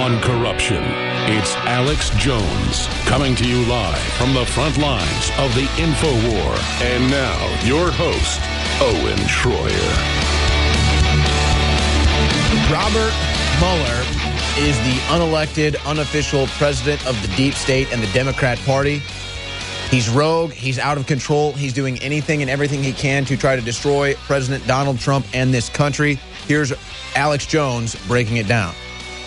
on corruption. It's Alex Jones coming to you live from the front lines of the InfoWar. And now, your host, Owen Schroyer. Robert Mueller is the unelected, unofficial president of the deep state and the Democrat Party. He's rogue. He's out of control. He's doing anything and everything he can to try to destroy President Donald Trump and this country. Here's Alex Jones breaking it down.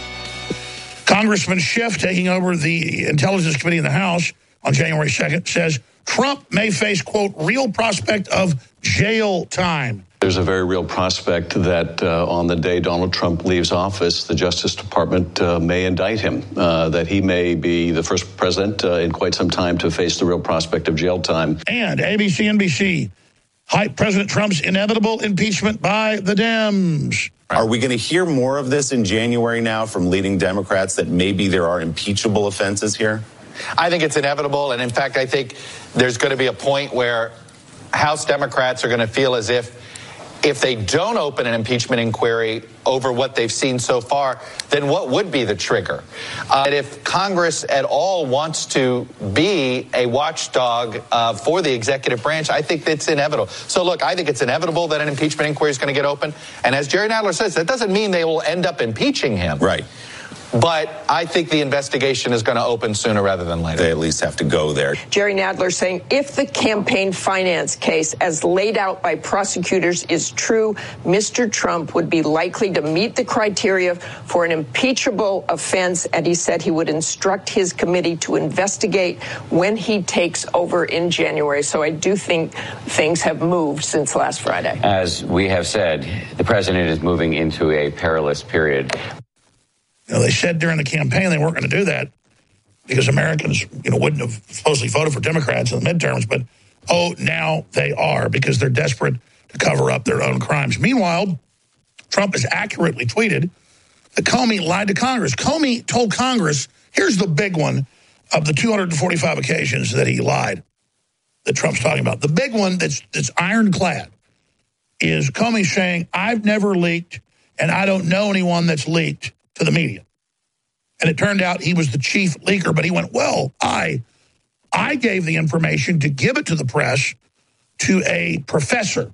Congressman Schiff, taking over the Intelligence Committee in the House on January 2nd, says Trump may face, quote, real prospect of jail time. There's a very real prospect that on the day Donald Trump leaves office, the Justice Department may indict him, that he may be the first president in quite some time to face the real prospect of jail time. And ABC, NBC hype President Trump's inevitable impeachment by the Dems. Are we going to hear more of this in January now from leading Democrats that maybe there are impeachable offenses here? I think it's inevitable. And in fact, I think there's going to be a point where House Democrats are going to feel as if they don't open an impeachment inquiry over what they've seen so far, then what would be the trigger? If Congress at all wants to be a watchdog for the executive branch, I think it's inevitable. So look, I think it's inevitable that an impeachment inquiry is going to get open. And as Jerry Nadler says, that doesn't mean they will end up impeaching him. Right. But I think the investigation is going to open sooner rather than later. They at least have to go there. Jerry Nadler saying if the campaign finance case as laid out by prosecutors is true, Mr. Trump would be likely to meet the criteria for an impeachable offense, and he said he would instruct his committee to investigate when he takes over in January. So I do think things have moved since last Friday. As we have said, the president is moving into a perilous period. You know, they said during the campaign they weren't going to do that because Americans, wouldn't have supposedly voted for Democrats in the midterms. But, now they are because they're desperate to cover up their own crimes. Meanwhile, Trump has accurately tweeted that Comey lied to Congress. Comey told Congress, here's the big one of the 245 occasions that he lied that Trump's talking about. The big one that's ironclad is Comey saying, I've never leaked and I don't know anyone that's leaked to the media. And it turned out he was the chief leaker, but he went, well, I gave the information to give it to the press to a professor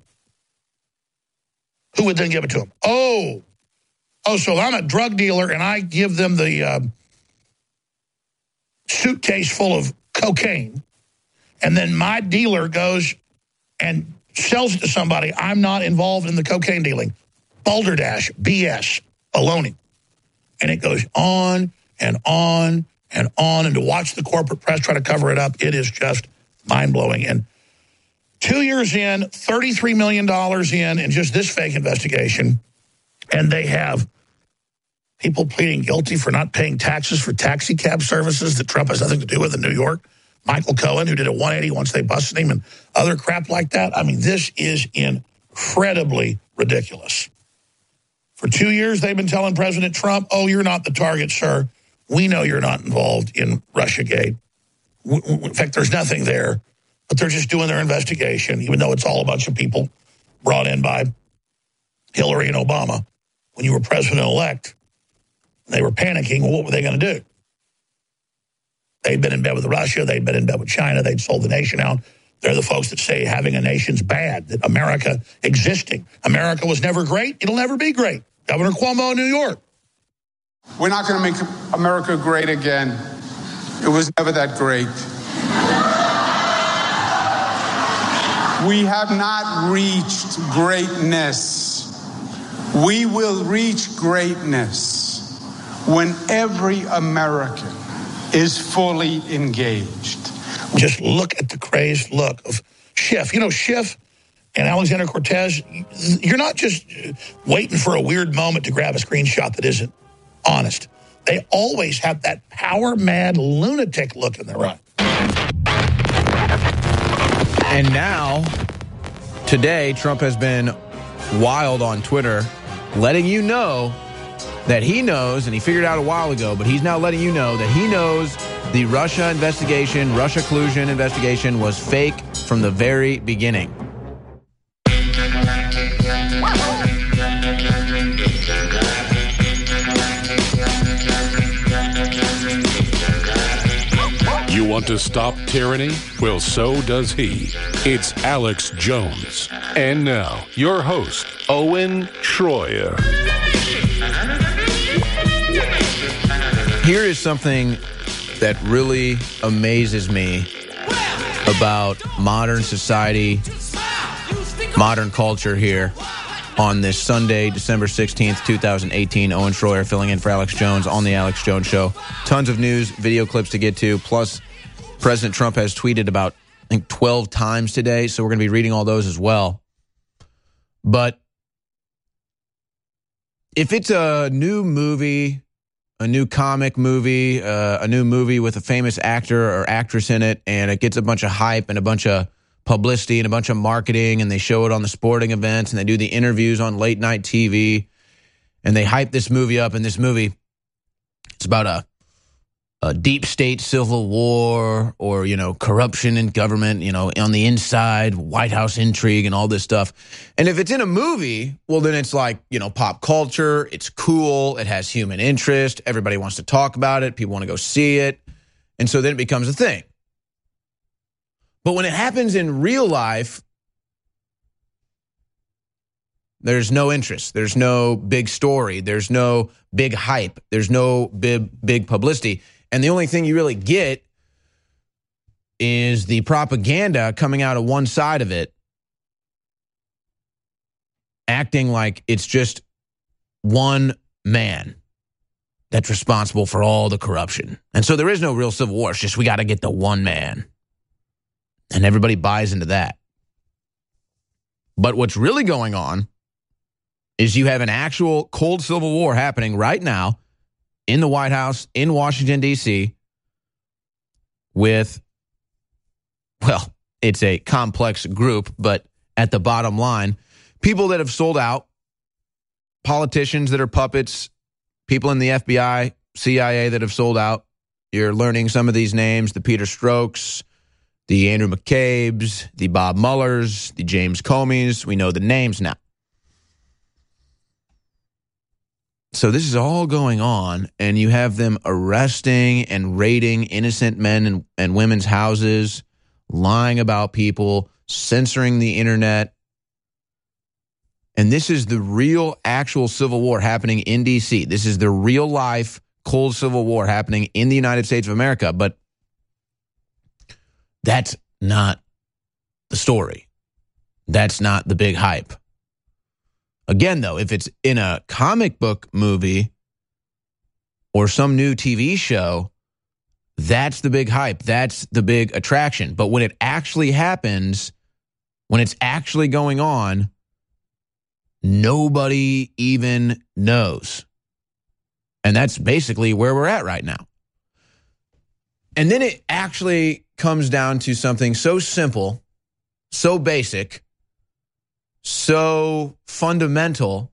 who would then give it to him. Oh, so I'm a drug dealer and I give them the suitcase full of cocaine, and then my dealer goes and sells it to somebody. I'm not involved in the cocaine dealing. Balderdash, BS, baloney. And it goes on and on and on. And to watch the corporate press try to cover it up, it is just mind-blowing. And 2 years in, $33 million in just this fake investigation. And they have people pleading guilty for not paying taxes for taxi cab services that Trump has nothing to do with in New York. Michael Cohen, who did a 180 once they busted him, and other crap like that. I mean, this is incredibly ridiculous. For 2 years, they've been telling President Trump, you're not the target, sir. We know you're not involved in Russiagate. In fact, there's nothing there. But they're just doing their investigation, even though it's all a bunch of people brought in by Hillary and Obama. When you were president-elect, they were panicking. Well, what were they going to do? They'd been in bed with Russia. They'd been in bed with China. They'd sold the nation out. They're the folks that say having a nation's bad, that America existing. America was never great. It'll never be great. Governor Cuomo in New York. We're not going to make America great again. It was never that great. We have not reached greatness. We will reach greatness when every American is fully engaged. Just look at the crazed look of Schiff. Schiff and Alexander Cortez, you're not just waiting for a weird moment to grab a screenshot that isn't honest. They always have that power-mad lunatic look in their eye. And now, today, Trump has been wild on Twitter, letting you know that he knows, and he figured out a while ago, but he's now letting you know that he knows the Russia investigation, Russia collusion investigation was fake from the very beginning. Want to stop tyranny? Well, so does he. It's Alex Jones. And now, your host, Owen Schroyer. Here is something that really amazes me about modern society, modern culture here on this Sunday, December 16th, 2018. Owen Schroyer filling in for Alex Jones on The Alex Jones Show. Tons of news, video clips to get to, plus President Trump has tweeted about, I think, 12 times today, so we're going to be reading all those as well. But if it's a new movie, a new comic movie, a new movie with a famous actor or actress in it, and it gets a bunch of hype and a bunch of publicity and a bunch of marketing, and they show it on the sporting events, and they do the interviews on late night TV, and they hype this movie up. And this movie, it's about a deep state civil war, or, corruption in government, on the inside, White House intrigue and all this stuff. And if it's in a movie, well, then it's like, pop culture. It's cool. It has human interest. Everybody wants to talk about it. People want to go see it. And so then it becomes a thing. But when it happens in real life, there's no interest. There's no big story. There's no big hype. There's no big publicity. And the only thing you really get is the propaganda coming out of one side of it, acting like it's just one man that's responsible for all the corruption. And so there is no real civil war. It's just we got to get the one man. And everybody buys into that. But what's really going on is you have an actual cold civil war happening right now in the White House, in Washington, D.C., with, well, it's a complex group, but at the bottom line, people that have sold out, politicians that are puppets, people in the FBI, CIA that have sold out. You're learning some of these names, the Peter Strzok's, the Andrew McCabe's, the Bob Mueller's, the James Comey's. We know the names now. So this is all going on, and you have them arresting and raiding innocent men and women's houses, lying about people, censoring the internet. And this is the real, actual civil war happening in D.C. This is the real-life, cold civil war happening in the United States of America. But that's not the story. That's not the big hype. Again, though, if it's in a comic book movie or some new TV show, that's the big hype. That's the big attraction. But when it actually happens, when it's actually going on, nobody even knows. And that's basically where we're at right now. And then it actually comes down to something so simple, so basic, so fundamental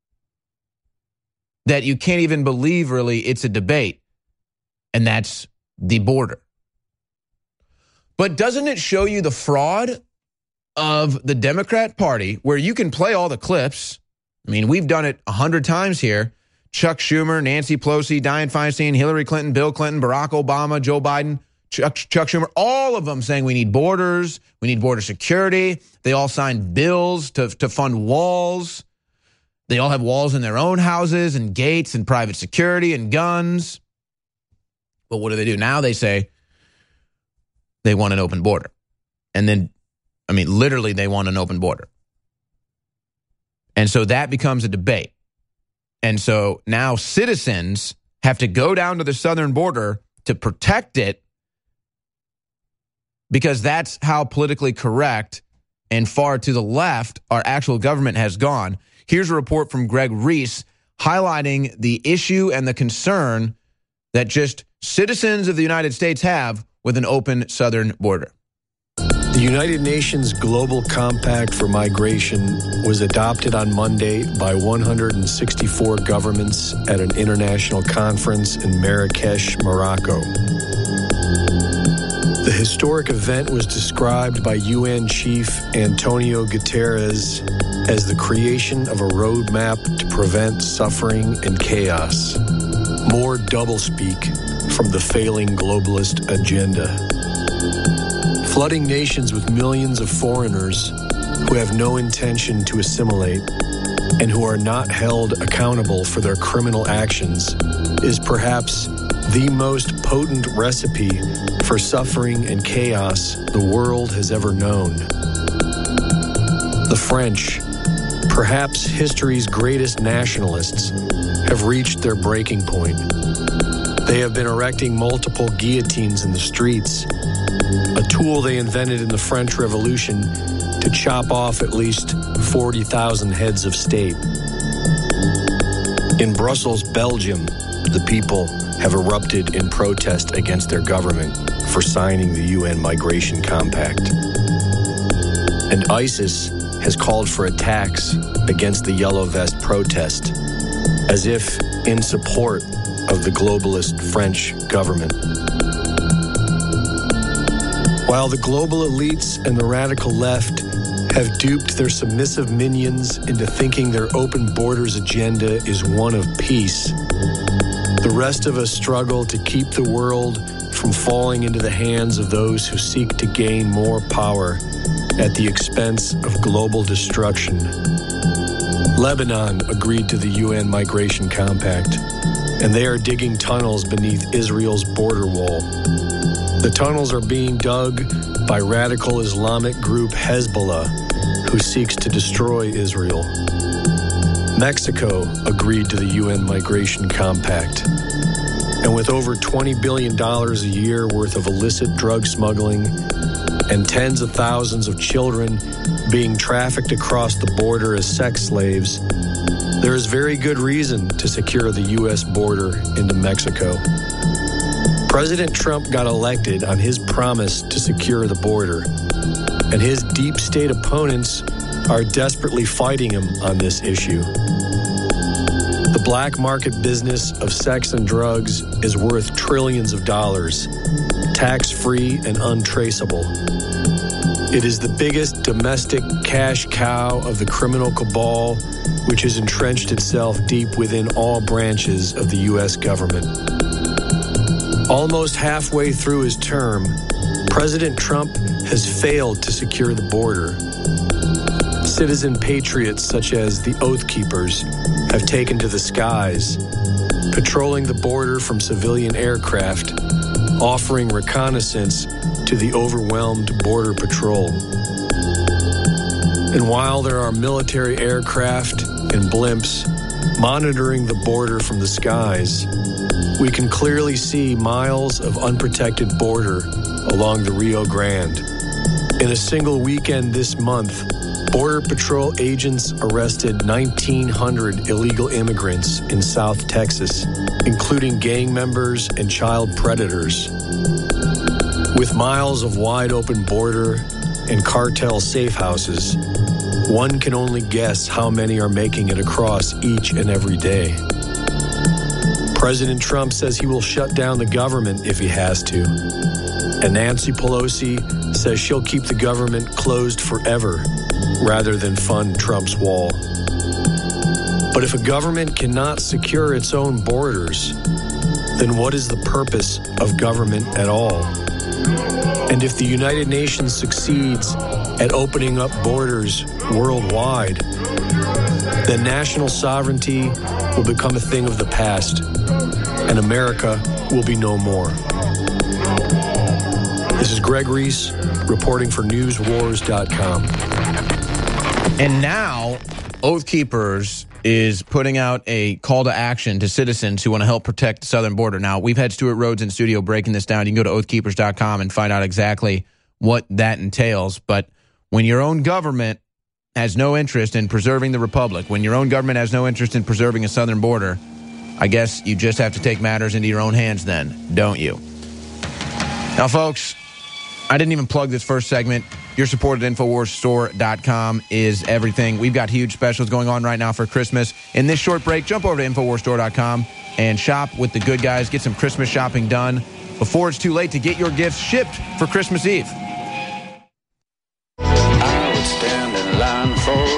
that you can't even believe really it's a debate, and that's the border. But doesn't it show you the fraud of the Democrat Party, where you can play all the clips? I mean, we've done it 100 times here. Chuck Schumer, Nancy Pelosi, Dianne Feinstein, Hillary Clinton, Bill Clinton, Barack Obama, Joe Biden, Chuck Schumer, all of them saying we need borders, we need border security. They all signed bills to fund walls. They all have walls in their own houses and gates and private security and guns. But what do? Now they say they want an open border. And then, I mean, literally they want an open border. And so that becomes a debate. And so now citizens have to go down to the southern border to protect it, because that's how politically correct and far to the left our actual government has gone. Here's a report from Greg Reese highlighting the issue and the concern that just citizens of the United States have with an open southern border. The United Nations Global Compact for Migration was adopted on Monday by 164 governments at an international conference in Marrakesh, Morocco. The historic event was described by UN Chief Antonio Guterres as the creation of a roadmap to prevent suffering and chaos. More doublespeak from the failing globalist agenda. Flooding nations with millions of foreigners who have no intention to assimilate and who are not held accountable for their criminal actions is perhaps the most potent recipe for suffering and chaos the world has ever known. The French, perhaps history's greatest nationalists, have reached their breaking point. They have been erecting multiple guillotines in the streets, a tool they invented in the French Revolution to chop off at least 40,000 heads of state. In Brussels, Belgium, the people have erupted in protest against their government for signing the UN Migration Compact. And ISIS has called for attacks against the Yellow Vest protest, as if in support of the globalist French government. While the global elites and the radical left have duped their submissive minions into thinking their open borders agenda is one of peace, the rest of us struggle to keep the world from falling into the hands of those who seek to gain more power at the expense of global destruction. Lebanon agreed to the UN Migration Compact, and they are digging tunnels beneath Israel's border wall. The tunnels are being dug by radical Islamic group Hezbollah, who seeks to destroy Israel. Mexico agreed to the UN Migration Compact, and with over $20 billion a year worth of illicit drug smuggling and tens of thousands of children being trafficked across the border as sex slaves, there is very good reason to secure the U.S. border into Mexico. President Trump got elected on his promise to secure the border, and his deep state opponents are desperately fighting him on this issue. The black market business of sex and drugs is worth trillions of dollars, tax-free and untraceable. It is the biggest domestic cash cow of the criminal cabal, which has entrenched itself deep within all branches of the U.S. government. Almost halfway through his term, President Trump has failed to secure the border. Citizen patriots such as the Oath Keepers have taken to the skies, patrolling the border from civilian aircraft, offering reconnaissance to the overwhelmed Border Patrol. And while there are military aircraft and blimps monitoring the border from the skies, we can clearly see miles of unprotected border along the Rio Grande. In a single weekend this month, Border Patrol agents arrested 1,900 illegal immigrants in South Texas, including gang members and child predators. With miles of wide-open border and cartel safe houses, one can only guess how many are making it across each and every day. President Trump says he will shut down the government if he has to. And Nancy Pelosi says she'll keep the government closed forever rather than fund Trump's wall. But if a government cannot secure its own borders, then what is the purpose of government at all? And if the United Nations succeeds at opening up borders worldwide, then national sovereignty will become a thing of the past, and America will be no more. This is Greg Reese reporting for NewsWars.com. And now, Oath Keepers is putting out a call to action to citizens who want to help protect the southern border. Now, we've had Stuart Rhodes in studio breaking this down. You can go to oathkeepers.com and find out exactly what that entails. But when your own government has no interest in preserving the republic, when your own government has no interest in preserving a southern border, I guess you just have to take matters into your own hands then, don't you? Now, folks, I didn't even plug this first segment. Your support at InfoWarsStore.com is everything. We've got huge specials going on right now for Christmas. In this short break, jump over to InfoWarsStore.com and shop with the good guys. Get some Christmas shopping done before it's too late to get your gifts shipped for Christmas Eve. I would stand in line for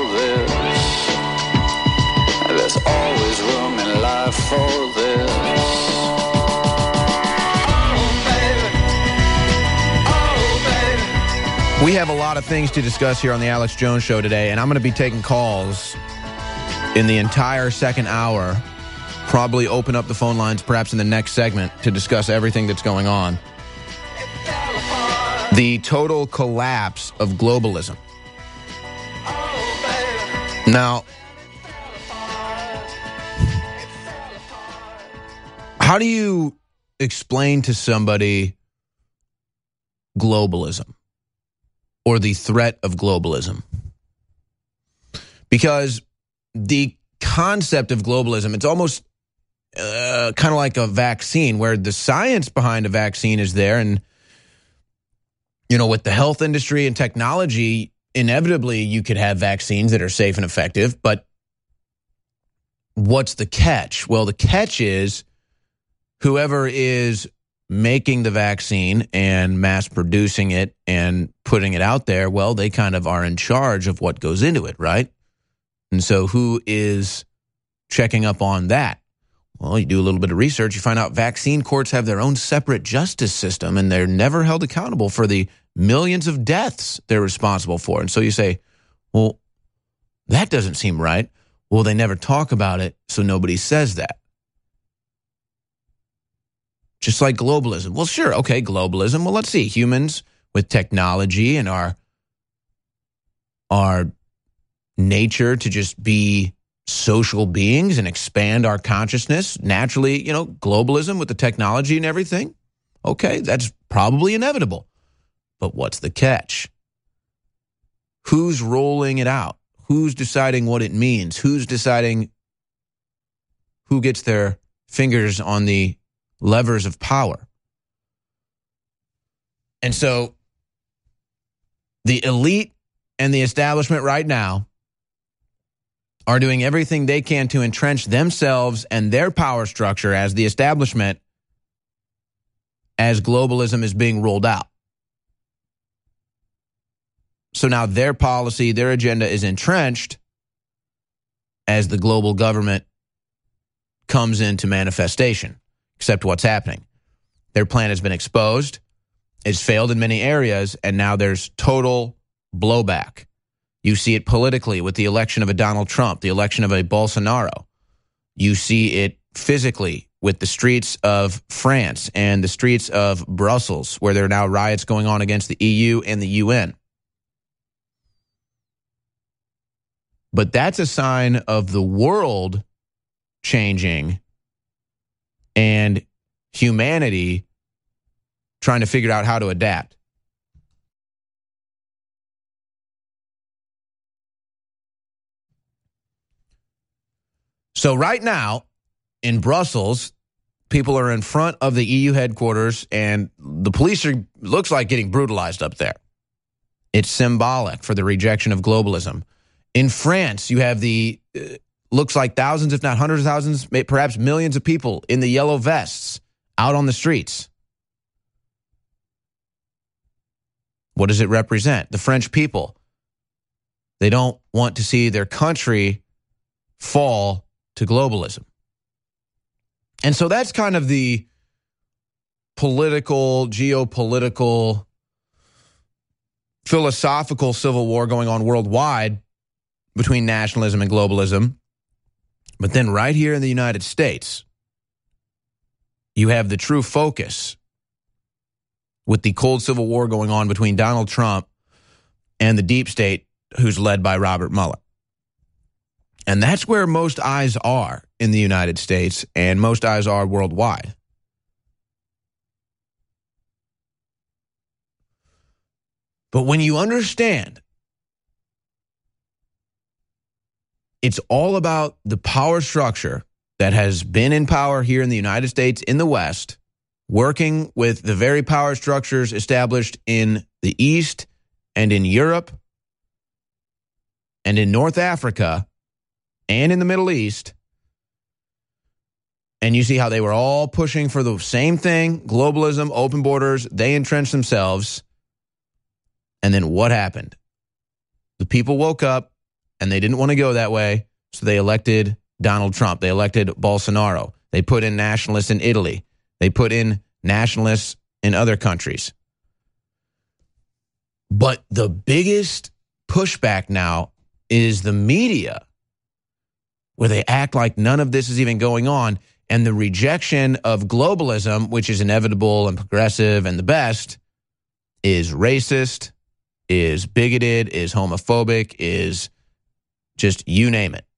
this. There's always room in life for this. Oh, baby. Oh, have a lot of things to discuss here on the Alex Jones Show today, and I'm going to be taking calls in the entire second hour. Probably open up the phone lines perhaps in the next segment to discuss everything that's going on. The total collapse of globalism. Now, how do you explain to somebody globalism or the threat of globalism? Because the concept of globalism, it's almost kind of like a vaccine, where the science behind a vaccine is there. And, you know, with the health industry and technology, inevitably you could have vaccines that are safe and effective. But what's the catch? Well, the catch is whoever is making the vaccine and mass producing it and putting it out there, well, they kind of are in charge of what goes into it, right? And so who is checking up on that? Well, you do a little bit of research, you find out vaccine courts have their own separate justice system, and they're never held accountable for the millions of deaths they're responsible for. And so you say, well, that doesn't seem right. Well, they never talk about it, so nobody says that. Just like globalism. Well, sure, okay, globalism. Well, let's see. Humans with technology and our nature to just be social beings and expand our consciousness, naturally, you know, globalism with the technology and everything, okay, that's probably inevitable. But what's the catch? Who's rolling it out? Who's deciding what it means? Who's deciding who gets their fingers on the levers of power? And so the elite and the establishment right now are doing everything they can to entrench themselves and their power structure as the establishment as globalism is being rolled out. So now their policy, their agenda is entrenched as the global government comes into manifestation. Except what's happening? Their plan has been exposed, it's failed in many areas, and now there's total blowback. You see it politically with the election of a Donald Trump, the election of a Bolsonaro. You see it physically with the streets of France and the streets of Brussels, where there are now riots going on against the EU and the UN. But that's a sign of the world changing and humanity trying to figure out how to adapt. So right now, in Brussels, people are in front of the EU headquarters, and the police looks like getting brutalized up there. It's symbolic for the rejection of globalism. In France, you have looks like thousands, if not hundreds of thousands, perhaps millions of people in the yellow vests out on the streets. What does it represent? The French people. They don't want to see their country fall to globalism. And so that's kind of the political, geopolitical, philosophical civil war going on worldwide between nationalism and globalism. But then right here in the United States, you have the true focus with the cold civil war going on between Donald Trump and the deep state, who's led by Robert Mueller. And that's where most eyes are in the United States, and most eyes are worldwide. But when you understand, it's all about the power structure that has been in power here in the United States, in the West, working with the very power structures established in the East and in Europe and in North Africa and in the Middle East. And you see how they were all pushing for the same thing, globalism, open borders. They entrenched themselves. And then what happened? The people woke up and they didn't want to go that way. So they elected Donald Trump. They elected Bolsonaro. They put in nationalists in Italy. They put in nationalists in other countries. But the biggest pushback now is the media, where they act like none of this is even going on, and the rejection of globalism, which is inevitable and progressive and the best, is racist, is bigoted, is homophobic, is just you name it.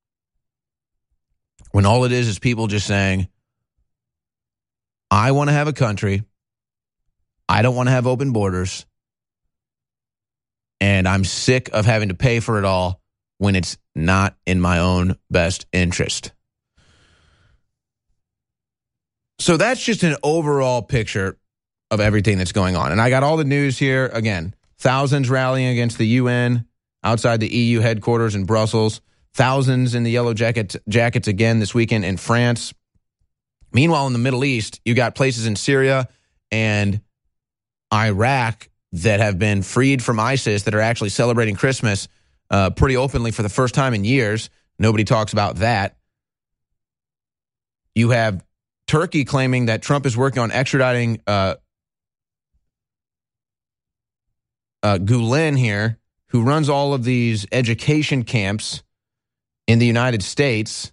When all it is people just saying, I want to have a country, I don't want to have open borders, and I'm sick of having to pay for it all when it's not in my own best interest. So that's just an overall picture of everything that's going on. And I got all the news here. Again, thousands rallying against the UN outside the EU headquarters in Brussels. Thousands in the yellow jackets again this weekend in France. Meanwhile, in the Middle East, you got places in Syria and Iraq that have been freed from ISIS that are actually celebrating Christmas pretty openly for the first time in years. Nobody talks about that. You have Turkey claiming that Trump is working on extraditing Gulen here, who runs all of these education camps in the United States.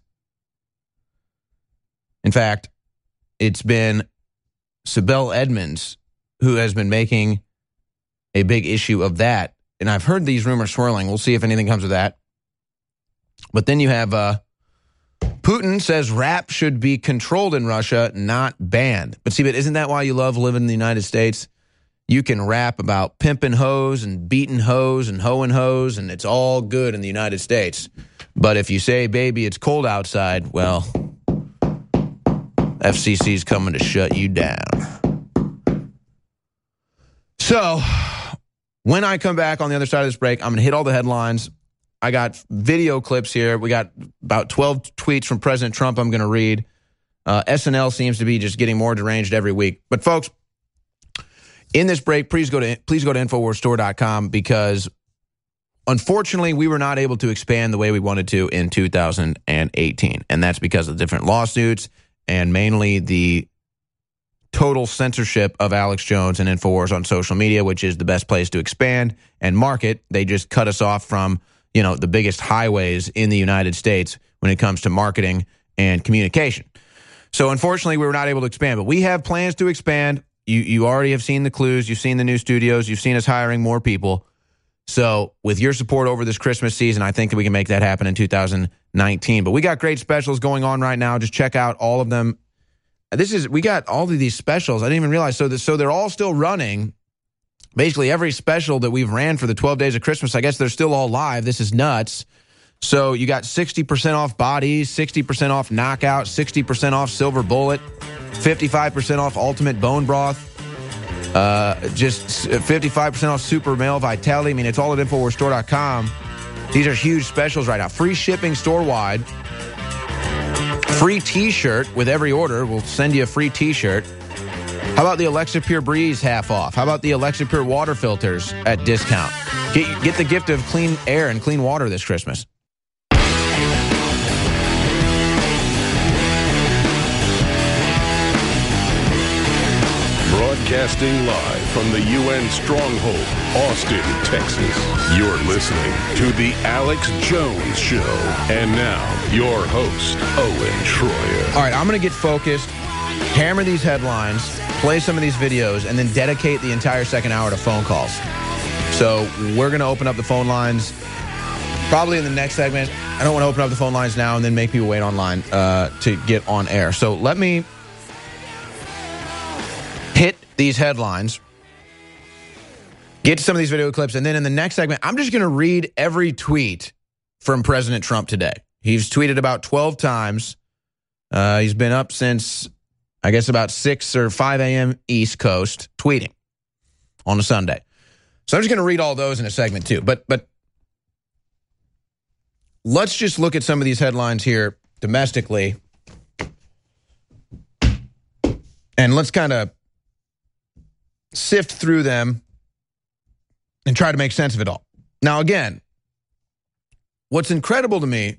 In fact, it's been Sibel Edmonds who has been making a big issue of that. And I've heard these rumors swirling. We'll see if anything comes of that. But then you have Putin says rap should be controlled in Russia, not banned. But isn't that why you love living in the United States? You can rap about pimping hoes and beating hoes and hoeing hoes, and it's all good in the United States. But if you say, baby, it's cold outside, well, FCC's coming to shut you down. So when I come back on the other side of this break, I'm going to hit all the headlines. I got video clips here. We got about 12 tweets from President Trump I'm going to read. SNL seems to be just getting more deranged every week. But folks, in this break, please go to InfoWarsStore.com because unfortunately we were not able to expand the way we wanted to in 2018. And that's because of different lawsuits and mainly the total censorship of Alex Jones and InfoWars on social media, which is the best place to expand and market. They just cut us off from the biggest highways in the United States when it comes to marketing and communication. So unfortunately, we were not able to expand, but we have plans to expand. You already have seen the clues. You've seen the new studios. You've seen us hiring more people. So with your support over this Christmas season, I think that we can make that happen in 2019. But we got great specials going on right now. Just check out all of them. We got all of these specials. I didn't even realize. So they're all still running. Basically, every special that we've ran for the 12 days of Christmas, I guess they're still all live. This is nuts. So you got 60% off bodies, 60% off knockout, 60% off silver bullet, 55% off ultimate bone broth, just 55% off super male vitality. I mean, it's all at InfoWarsStore.com. These are huge specials right now. Free shipping store-wide. Free T-shirt with every order. We'll send you a free T-shirt. How about the Alexa Pure Breeze half off? How about the Alexa Pure water filters at discount? Get the gift of clean air and clean water this Christmas. Broadcasting live from the UN Stronghold, Austin, Texas. You're listening to The Alex Jones Show. And now, your host, Owen Schroyer. All right, I'm going to get focused, hammer these headlines, play some of these videos, and then dedicate the entire second hour to phone calls. So we're going to open up the phone lines probably in the next segment. I don't want to open up the phone lines now and then make people wait online to get on air. So let me hit these headlines, get to some of these video clips, and then in the next segment, I'm just going to read every tweet from President Trump today. He's tweeted about 12 times. He's been up since, I guess, about 6 or 5 a.m. East Coast, tweeting on a Sunday. So I'm just going to read all those in a segment, too. But let's just look at some of these headlines here domestically, and let's kind of sift through them and try to make sense of it all. Now, again, what's incredible to me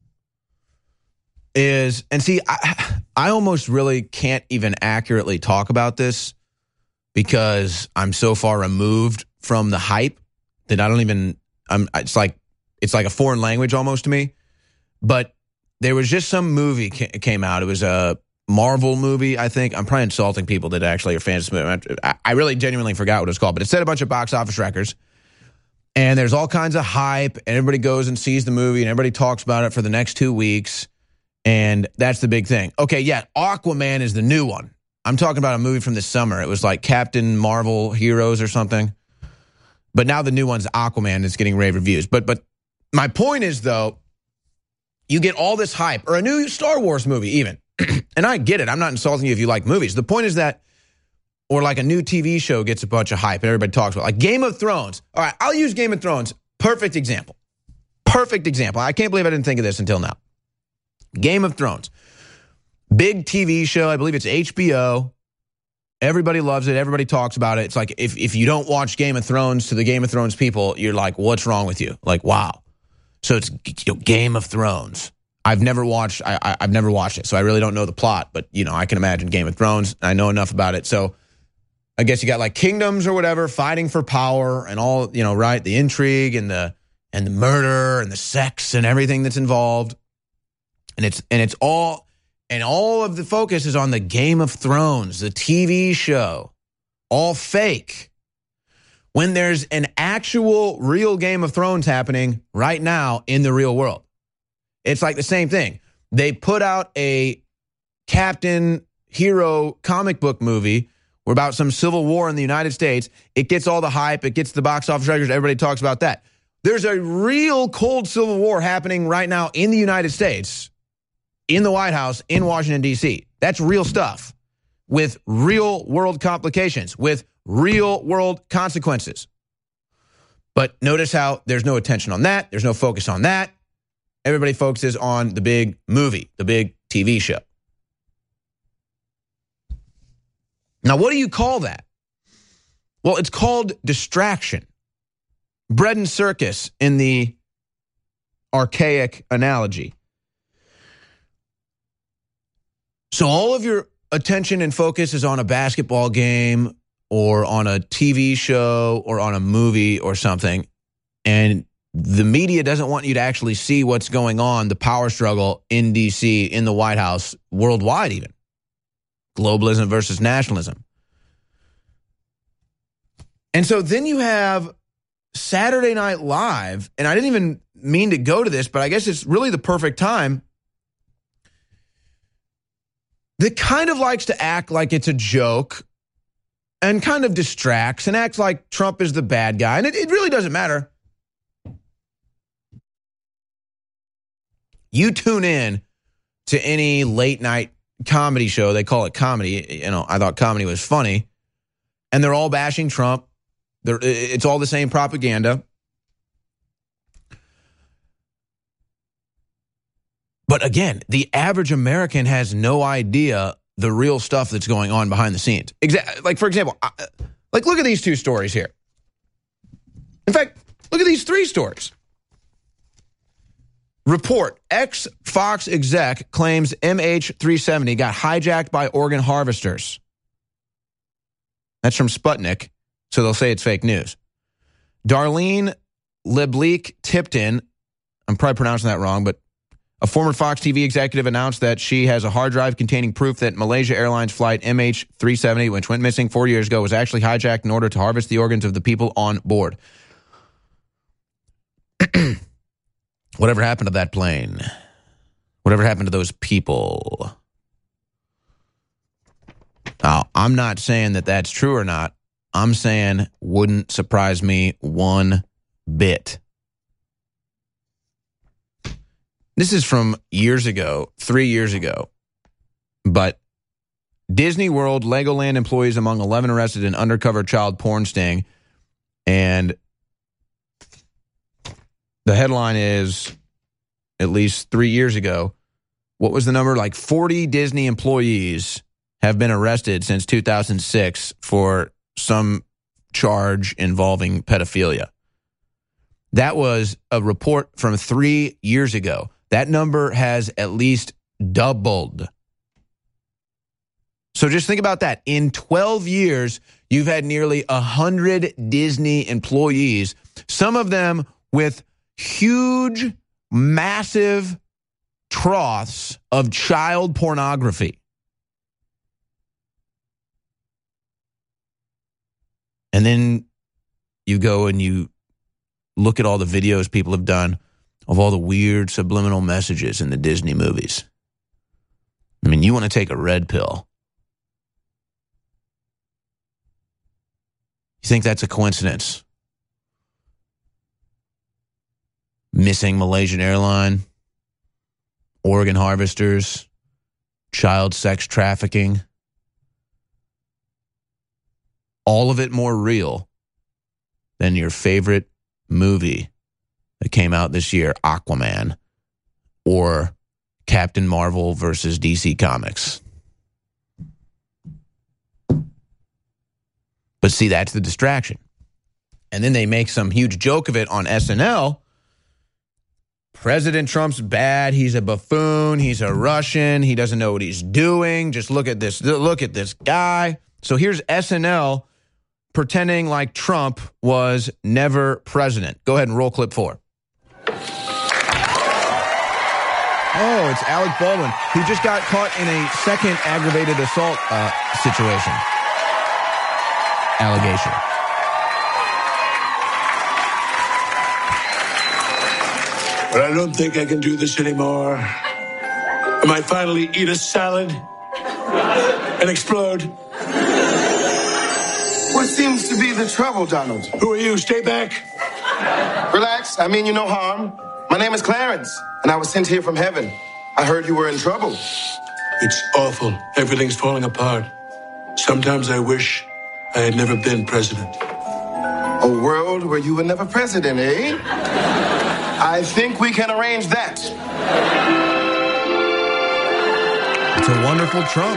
is, and see, I almost really can't even accurately talk about this because I'm so far removed from the hype that I don't even, it's like a foreign language almost to me. But there was just some movie came out. It was a Marvel movie, I think. I'm probably insulting people that actually are fans of this movie. I really genuinely forgot what it was called, but it set a bunch of box office records. And there's all kinds of hype, and everybody goes and sees the movie, and everybody talks about it for the next 2 weeks. And that's the big thing. Okay, yeah, Aquaman is the new one. I'm talking about a movie from this summer. It was like Captain Marvel Heroes or something. But now the new one's Aquaman. It's getting rave reviews. But my point is, though, you get all this hype, or a new Star Wars movie even. And I get it. I'm not insulting you if you like movies. The point is that, or like a new TV show gets a bunch of hype and everybody talks about it. Like Game of Thrones. All right, I'll use Game of Thrones. Perfect example. Perfect example. I can't believe I didn't think of this until now. Game of Thrones. Big TV show. I believe it's HBO. Everybody loves it. Everybody talks about it. It's like if you don't watch Game of Thrones, to the Game of Thrones people, you're like, what's wrong with you? Like, wow. So it's Game of Thrones. I've never watched it, so I really don't know the plot. But, I can imagine Game of Thrones. I know enough about it. So I guess you got like kingdoms or whatever fighting for power and all, right? The intrigue and the murder and the sex and everything that's involved. And it's all of the focus is on the Game of Thrones, the TV show, all fake. When there's an actual real Game of Thrones happening right now in the real world. It's like the same thing. They put out a Captain Hero comic book movie about some civil war in the United States. It gets all the hype. It gets the box office records. Everybody talks about that. There's a real cold civil war happening right now in the United States, in the White House, in Washington, D.C. That's real stuff with real world complications, with real world consequences. But notice how there's no attention on that. There's no focus on that. Everybody focuses on the big movie, the big TV show. Now, what do you call that? Well, it's called distraction. Bread and circus in the archaic analogy. So all of your attention and focus is on a basketball game or on a TV show or on a movie or something, and the media doesn't want you to actually see what's going on, the power struggle in D.C., in the White House, worldwide even. Globalism versus nationalism. And so then you have Saturday Night Live, and I didn't even mean to go to this, but I guess it's really the perfect time, that kind of likes to act like it's a joke and kind of distracts and acts like Trump is the bad guy. And it really doesn't matter. You tune in to any late night comedy show, they call it comedy. I thought comedy was funny. And they're all bashing Trump. It's all the same propaganda. But again, the average American has no idea the real stuff that's going on behind the scenes. Like, for example, look at these two stories here. In fact, look at these three stories. Report, ex-Fox exec claims MH370 got hijacked by organ harvesters. That's from Sputnik, so they'll say it's fake news. Darlene Lebleek-Tipton, I'm probably pronouncing that wrong, but a former Fox TV executive announced that she has a hard drive containing proof that Malaysia Airlines flight MH370, which went missing 4 years ago, was actually hijacked in order to harvest the organs of the people on board. Whatever happened to that plane? Whatever happened to those people? Now, I'm not saying that that's true or not. I'm saying wouldn't surprise me one bit. This is from years ago, 3 years ago. But Disney World Legoland employees among 11 arrested in undercover child porn sting. And the headline is, at least 3 years ago, what was the number? Like 40 Disney employees have been arrested since 2006 for some charge involving pedophilia. That was a report from 3 years ago. That number has at least doubled. So just think about that. In 12 years, you've had nearly 100 Disney employees, some of them with huge, massive troughs of child pornography. And then you go and you look at all the videos people have done of all the weird subliminal messages in the Disney movies. I mean, you want to take a red pill. You think that's a coincidence? Missing Malaysian airline, organ harvesters, child sex trafficking. All of it more real than your favorite movie that came out this year, Aquaman, or Captain Marvel versus DC Comics. But see, that's the distraction. And then they make some huge joke of it on SNL. President Trump's bad. He's a buffoon. He's a Russian. He doesn't know what he's doing. Just look at this. Look at this guy. So here's SNL pretending like Trump was never president. Go ahead and roll clip 4. Oh, it's Alec Baldwin, who just got caught in a second aggravated assault situation. Allegation. But I don't think I can do this anymore. I might finally eat a salad and explode. What seems to be the trouble, Donald? Who are you? Stay back. Relax. I mean you no harm. My name is Clarence, and I was sent here from heaven. I heard you were in trouble. It's awful. Everything's falling apart. Sometimes I wish I had never been president. A world where you were never president, eh? I think we can arrange that. It's a wonderful Trump.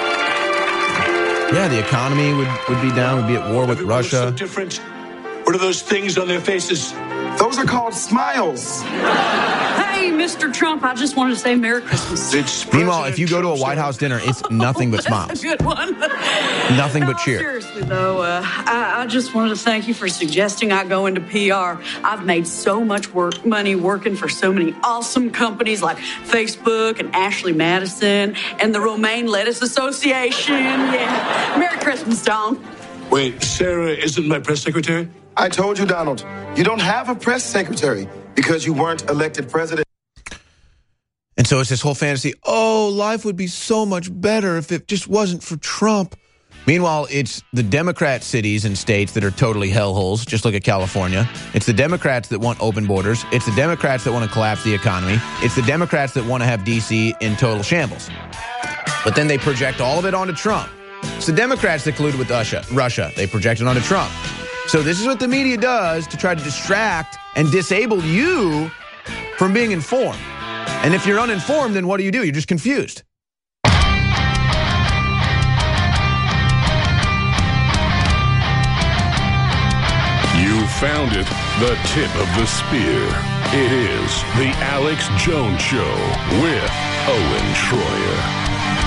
Yeah, the economy would be down, would be at war with Russia. So different. What are those things on their faces? Those are called smiles. Hey, Mr. Trump, I just wanted to say Merry Christmas. Meanwhile, if you go to a White House dinner, it's nothing but smiles. That's a good one. Nothing but cheer. Seriously, though, I just wanted to thank you for suggesting I go into PR. I've made so much money working for so many awesome companies like Facebook and Ashley Madison and the Romaine Lettuce Association. Yeah. Merry Christmas, Don. Wait, Sarah isn't my press secretary? I told you, Donald, you don't have a press secretary because you weren't elected president. And so it's this whole fantasy, oh, life would be so much better if it just wasn't for Trump. Meanwhile, it's the Democrat cities and states that are totally hellholes. Just look at California. It's the Democrats that want open borders. It's the Democrats that want to collapse the economy. It's the Democrats that want to have D.C. in total shambles. But then they project all of it onto Trump. It's the Democrats that colluded with Russia. They project it onto Trump. So this is what the media does to try to distract and disable you from being informed. And if you're uninformed, then what do? You're just confused. You found it, the tip of the spear. It is the Alex Jones Show with Owen Schroyer.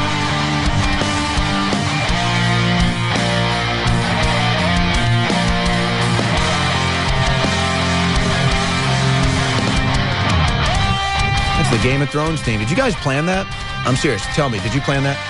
The Game of Thrones theme. Did you guys plan that? I'm serious. Tell me, did you plan that?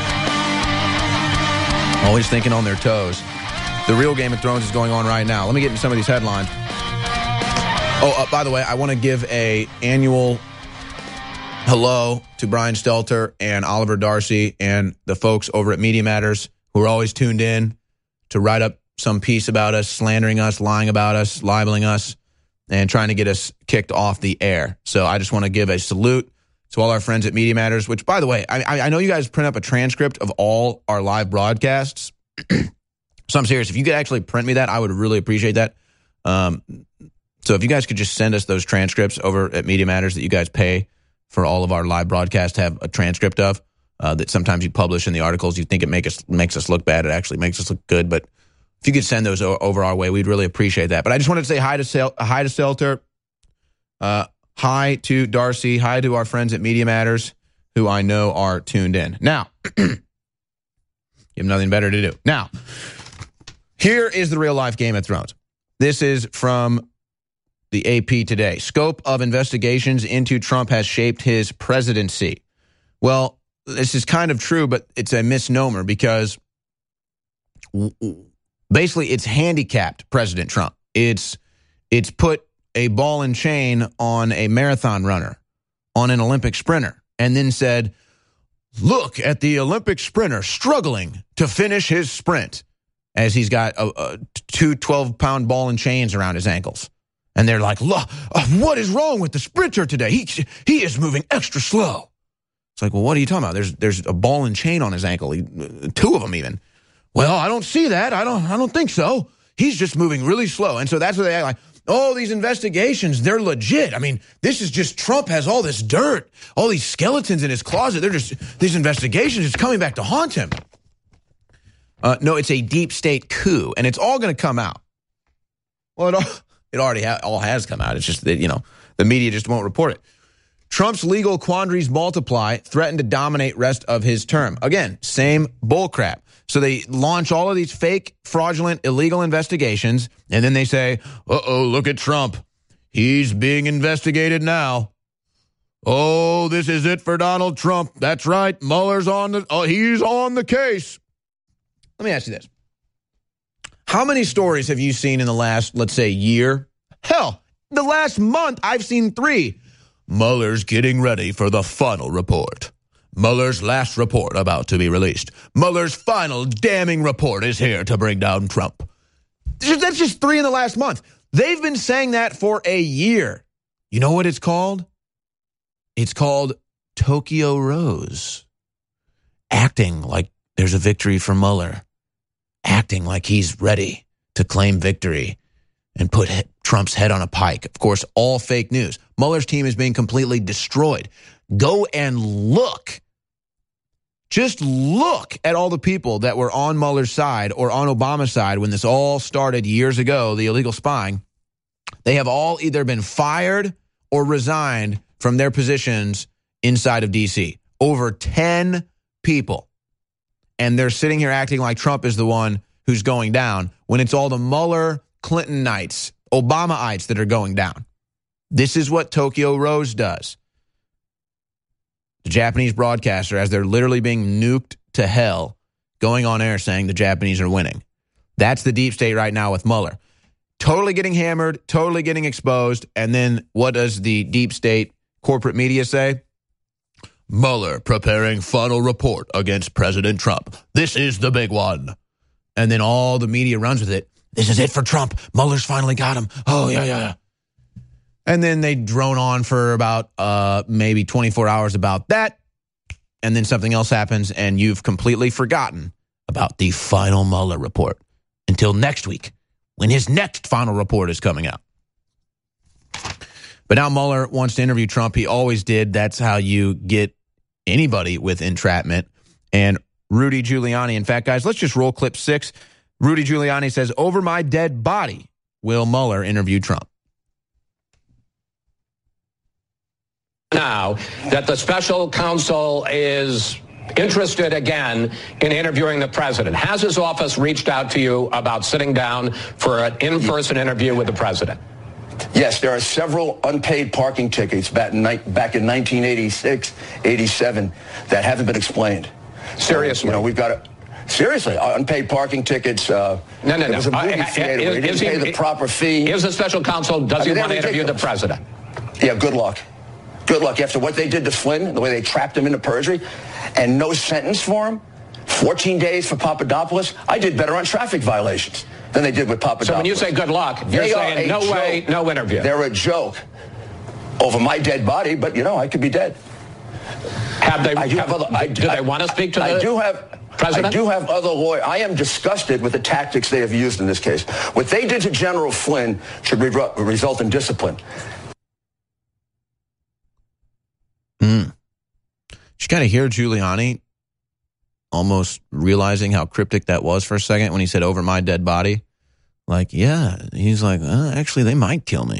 Always thinking on their toes. The real Game of Thrones is going on right now. Let me get into some of these headlines. Oh, by the way, I want to give a annual hello to Brian Stelter and Oliver Darcy and the folks over at Media Matters who are always tuned in to write up some piece about us, slandering us, lying about us, libeling us, and trying to get us kicked off the air. So I just want to give a salute to all our friends at Media Matters, which, by the way, I know you guys print up a transcript of all our live broadcasts. So I'm serious. If you could actually print me that, I would really appreciate that. So if you guys could just send us those transcripts over at Media Matters that you guys pay for all of our live broadcasts to have a transcript of, that sometimes you publish in the articles. You think it makes us look bad. It actually makes us look good, but if you could send those over our way, we'd really appreciate that. But I just wanted to say hi to Stelter, hi to Darcy, hi to our friends at Media Matters, who I know are tuned in. Now, You have nothing better to do. Now, here is the real-life Game of Thrones. This is from the AP today. Scope of investigations into Trump has shaped his presidency. Well, this is kind of true, but it's a misnomer because basically it's handicapped President Trump. It's put a ball and chain on a marathon runner, on an Olympic sprinter, and then said, look at the Olympic sprinter struggling to finish his sprint as he's got two 12-pound ball and chains around his ankles. And they're like, look, what is wrong with the sprinter today? He is moving extra slow. It's like, well, what are you talking about? There's a ball and chain on his ankle, two of them even. Well, I don't see that. I don't think so. He's just moving really slow. And so that's what they act like. Oh, these investigations, they're legit. I mean, this is just Trump has all this dirt, all these skeletons in his closet. They're just, these investigations is coming back to haunt him. No, it's a deep state coup, and it's all going to come out. Well, it already all has come out. It's just that, the media just won't report it. Trump's legal quandaries multiply, threaten to dominate rest of his term. Again, same bullcrap. So they launch all of these fake, fraudulent, illegal investigations, and then they say, uh-oh, look at Trump. He's being investigated now. Oh, this is it for Donald Trump. That's right. Mueller's he's on the case. Let me ask you this. How many stories have you seen in the last, let's say, year? Hell, the last month, I've seen 3. Mueller's getting ready for the final report. Mueller's last report about to be released. Mueller's final damning report is here to bring down Trump. That's just 3 in the last month. They've been saying that for a year. You know what it's called? It's called Tokyo Rose. Acting like there's a victory for Mueller. Acting like he's ready to claim victory and put Trump's head on a pike. Of course, all fake news. Mueller's team is being completely destroyed. Go and look. Just look at all the people that were on Mueller's side or on Obama's side when this all started years ago, the illegal spying. They have all either been fired or resigned from their positions inside of D.C. Over 10 people. And they're sitting here acting like Trump is the one who's going down when it's all the Mueller, Clintonites, Obamaites that are going down. This is what Tokyo Rose does. The Japanese broadcaster, as they're literally being nuked to hell, going on air saying the Japanese are winning. That's the deep state right now with Mueller. Totally getting hammered, totally getting exposed, and then what does the deep state corporate media say? Mueller preparing final report against President Trump. This is the big one. And then all the media runs with it. This is it for Trump. Mueller's finally got him. Oh, yeah. And then they drone on for about maybe 24 hours about that. And then something else happens, and you've completely forgotten about the final Mueller report until next week when his next final report is coming out. But now Mueller wants to interview Trump. He always did. That's how you get anybody with entrapment. And Rudy Giuliani, in fact, guys, let's just roll clip 6. Rudy Giuliani says, over my dead body, will Mueller interview Trump? Now that the special counsel is interested again in interviewing the president, has his office reached out to you about sitting down for an in-person interview with the president? Yes, there are several unpaid parking tickets back in 1986, 87 that haven't been explained. Seriously? We've got to... Seriously, unpaid parking tickets. No. It was a movie theater. He didn't pay the proper fee. Is the special counsel, does he want to interview the president? Yeah, good luck. Good luck. After what they did to Flynn, the way they trapped him into perjury, and no sentence for him, 14 days for Papadopoulos, I did better on traffic violations than they did with Papadopoulos. So when you say good luck, you're saying no way, no interview. They're a joke over my dead body, but, I could be dead. Do they want to speak to the president? I do have other lawyers. I am disgusted with the tactics they have used in this case. What they did to General Flynn should result in discipline. You kind of hear Giuliani almost realizing how cryptic that was for a second when he said, over my dead body. Like, yeah, he's like, actually, they might kill me.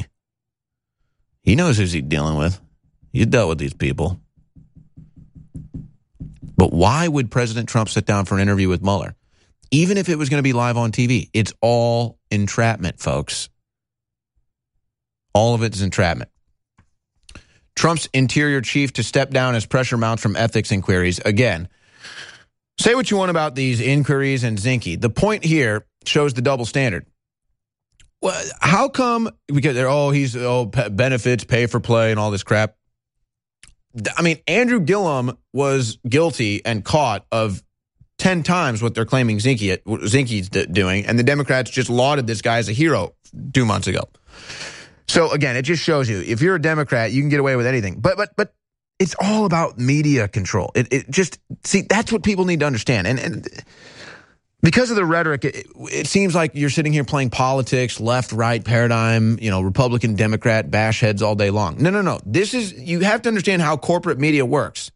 He knows who he's dealing with. He's dealt with these people. But why would President Trump sit down for an interview with Mueller? Even if it was going to be live on TV, it's all entrapment, folks. All of it is entrapment. Trump's interior chief to step down as pressure mounts from ethics inquiries. Again, say what you want about these inquiries and Zinke. The point here shows the double standard. Well, how come? Because they're benefits, pay for play, and all this crap. I mean, Andrew Gillum was guilty and caught of 10 times what they're claiming Zinke's doing, and the Democrats just lauded this guy as a hero 2 months ago. So again, it just shows you if you're a Democrat, you can get away with anything. But it's all about media control. It just that's what people need to understand. And because of the rhetoric, it seems like you're sitting here playing politics, left, right, paradigm, Republican, Democrat, bash heads all day long. No. You have to understand how corporate media works.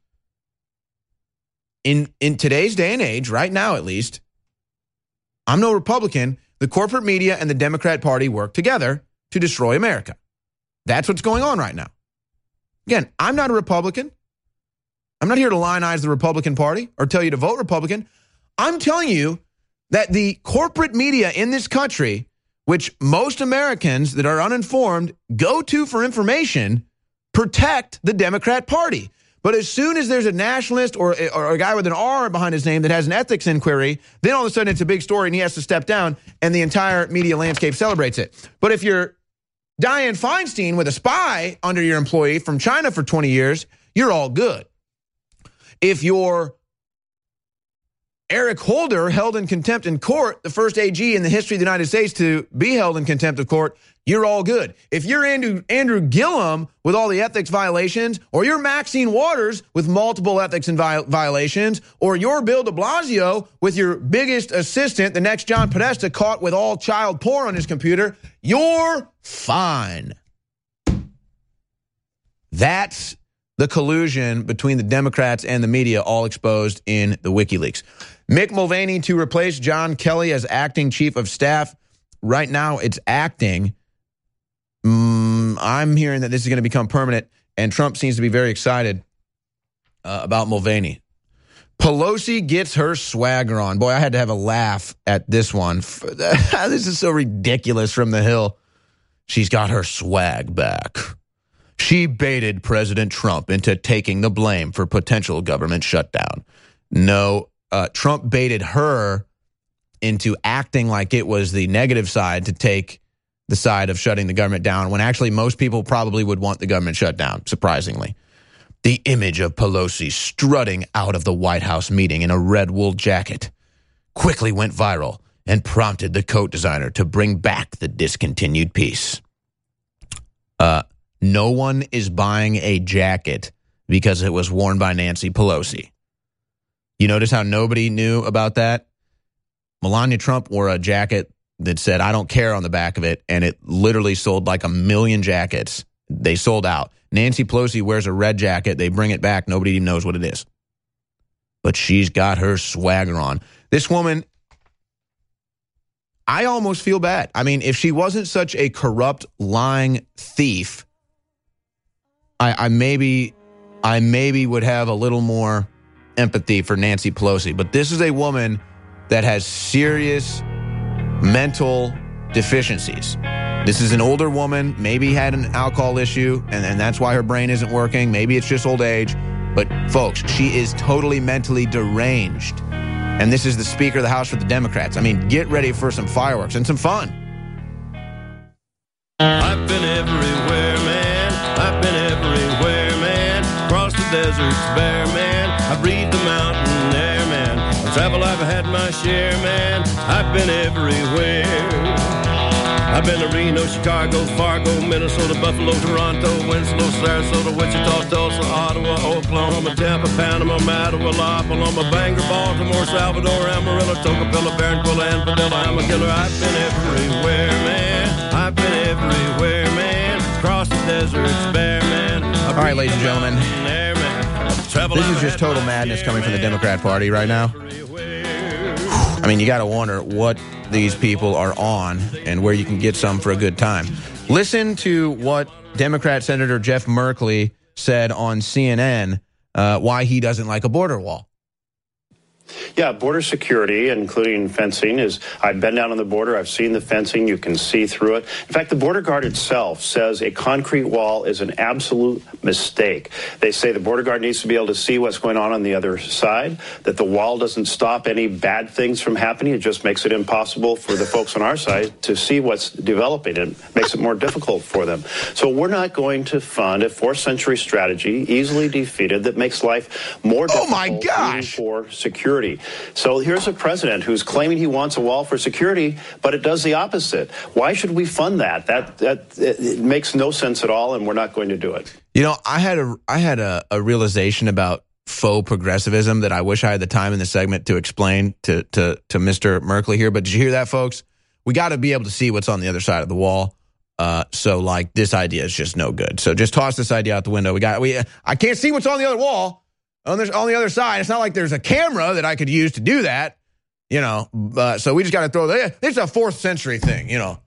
In today's day and age, right now at least, I'm no Republican. The corporate media and the Democrat Party work together to destroy America. That's what's going on right now. Again, I'm not a Republican. I'm not here to lionize the Republican Party or tell you to vote Republican. I'm telling you that the corporate media in this country, which most Americans that are uninformed go to for information, protect the Democrat Party. But as soon as there's a nationalist or a guy with an R behind his name that has an ethics inquiry, then all of a sudden it's a big story and he has to step down and the entire media landscape celebrates it. But if you're Dianne Feinstein with a spy under your employee from China for 20 years, you're all good. If you're Eric Holder held in contempt in court, the first AG in the history of the United States to be held in contempt of court, you're all good. If you're Andrew Gillum with all the ethics violations, or you're Maxine Waters with multiple ethics and violations, or you're Bill de Blasio with your biggest assistant, the next John Podesta, caught with all child porn on his computer, you're fine. That's the collusion between the Democrats and the media, all exposed in the WikiLeaks. Mick Mulvaney to replace John Kelly as acting chief of staff. Right now, it's acting. I'm hearing that this is going to become permanent, and Trump seems to be very excited about Mulvaney. Pelosi gets her swagger on. Boy, I had to have a laugh at this one. This is so ridiculous from the Hill. She's got her swag back. She baited President Trump into taking the blame for potential government shutdown. No, Trump baited her into acting like it was the negative side to take the side of shutting the government down, when actually most people probably would want the government shut down, surprisingly. The image of Pelosi strutting out of the White House meeting in a red wool jacket quickly went viral and prompted the coat designer to bring back the discontinued piece. No one is buying a jacket because it was worn by Nancy Pelosi. You notice how nobody knew about that? Melania Trump wore a jacket that said, "I don't care" on the back of it, and it literally sold like 1 million jackets. They sold out. Nancy Pelosi wears a red jacket. They bring it back. Nobody even knows what it is. But she's got her swagger on. This woman, I almost feel bad. I mean, if she wasn't such a corrupt, lying thief, I maybe would have a little more empathy for Nancy Pelosi. But this is a woman that has serious mental deficiencies. This is an older woman, maybe had an alcohol issue, and that's why her brain isn't working. Maybe it's just old age. But folks, she is totally mentally deranged. And this is the Speaker of the House for the Democrats. I mean, get ready for some fireworks and some fun. I've been everywhere, man. I've been everywhere, man. Across the deserts bare, man. I breathe the mountain air, man. I travel, I've had my share, man. I've been everywhere. I've been to Reno, Chicago, Fargo, Minnesota, Buffalo, Toronto, Winslow, Sarasota, Wichita, Tulsa, Ottawa, Oklahoma, Tampa, Panama, Mattawa, La Paloma, Bangor, Baltimore, Salvador, Amarillo, Tocopilla, Barranquilla, and Padilla. I'm a killer. I've been everywhere, man. I've been everywhere, man. Across the deserts bare, man. All right, ladies and gentlemen. This is just total madness coming from the Democrat Party right now. I mean, you got to wonder what these people are on and where you can get some for a good time. Listen to what Democrat Senator Jeff Merkley said on CNN, why he doesn't like a border wall. Yeah, border security, including fencing, I've been down on the border. I've seen the fencing. You can see through it. In fact, the border guard itself says a concrete wall is an absolute mistake. They say the border guard needs to be able to see what's going on the other side, that the wall doesn't stop any bad things from happening. It just makes it impossible for the folks on our side to see what's developing. It makes it more difficult for them. So we're not going to fund a 4th century strategy, easily defeated, that makes life more difficult for security. So here's a president who's claiming he wants a wall for security, but it does the opposite. Why should we fund that? It makes no sense at all, and we're not going to do it. You know, I had a realization about faux progressivism that I wish I had the time in the segment to explain to Mr. Merkley here. But did you hear that, folks? We got to be able to see what's on the other side of the wall. So, like, this idea is just no good. So just toss this idea out the window. I can't see what's on the other wall. On the other side, it's not like there's a camera that I could use to do that, you know. So we just got to throw that. It's a 4th century thing, you know.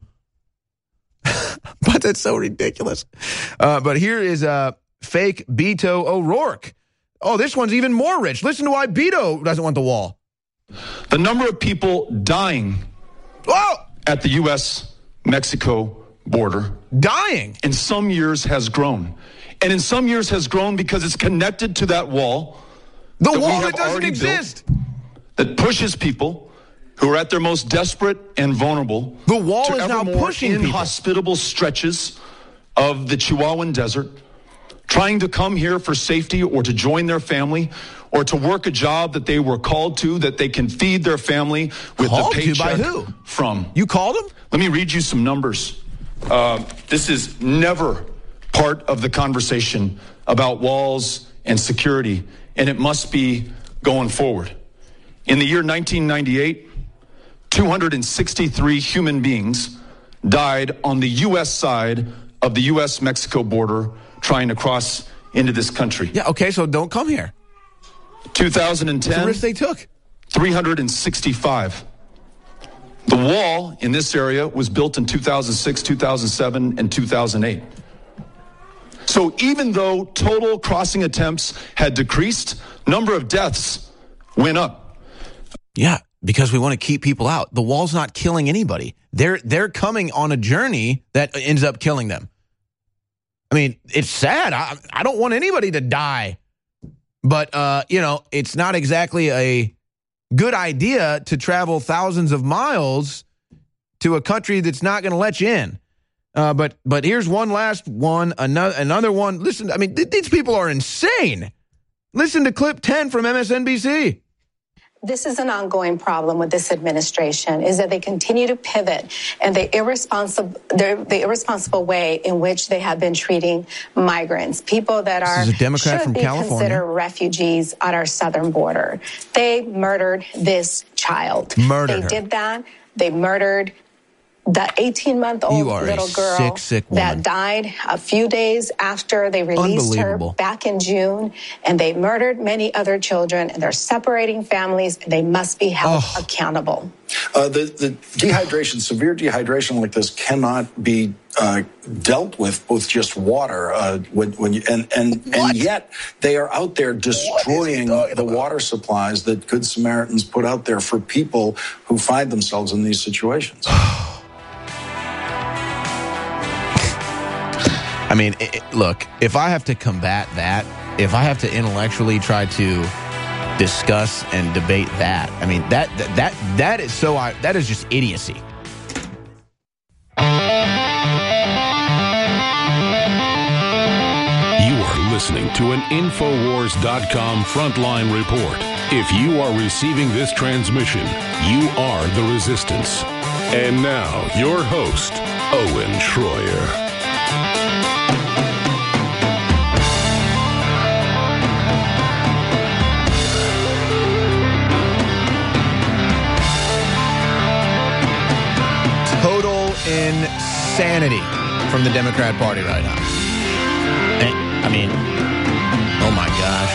But that's so ridiculous. But here is fake Beto O'Rourke. Oh, this one's even more rich. Listen to why Beto doesn't want the wall. The number of people dying at the U.S.-Mexico border in some years has grown. And in some years has grown because it's connected to that wall. The wall that doesn't exist. That pushes people who are at their most desperate and vulnerable. The wall is now pushing people. Inhospitable stretches of the Chihuahuan Desert, trying to come here for safety or to join their family or to work a job that they were called to, that they can feed their family with the paycheck by who? From. You called them? Let me read you some numbers. This is never part of the conversation about walls and security, and it must be going forward. In the year 1998, 263 human beings died on the U.S. side of the U.S.-Mexico border trying to cross into this country. Yeah, okay, so don't come here. 2010, it's the risk they took. 365. The wall in this area was built in 2006, 2007, and 2008. So even though total crossing attempts had decreased, number of deaths went up. Yeah, because we want to keep people out. The wall's not killing anybody. They're coming on a journey that ends up killing them. I mean, it's sad. I don't want anybody to die. But, you know, it's not exactly a good idea to travel thousands of miles to a country that's not going to let you in. But here's one last one, another one. Listen, I mean, these people are insane. Listen to clip 10 from MSNBC. This is an ongoing problem with this administration, is that they continue to pivot and the irresponsible way in which they have been treating migrants, people that should be considered refugees on our southern border. They murdered this child. They did that. They murdered the 18-month-old little girl sick that died a few days after they released her back in June, and they murdered many other children, and they're separating families, and they must be held accountable. The dehydration, severe dehydration like this cannot be dealt with just water. And yet they are out there destroying the water supplies that Good Samaritans put out there for people who find themselves in these situations. I mean, look, if I have to combat that, if I have to intellectually try to discuss and debate that, I mean, that is just idiocy. You are listening to an Infowars.com frontline report. If you are receiving this transmission, you are the resistance. And now, your host, Owen Schroyer. Total insanity from the Democrat Party right now. I mean, oh my gosh.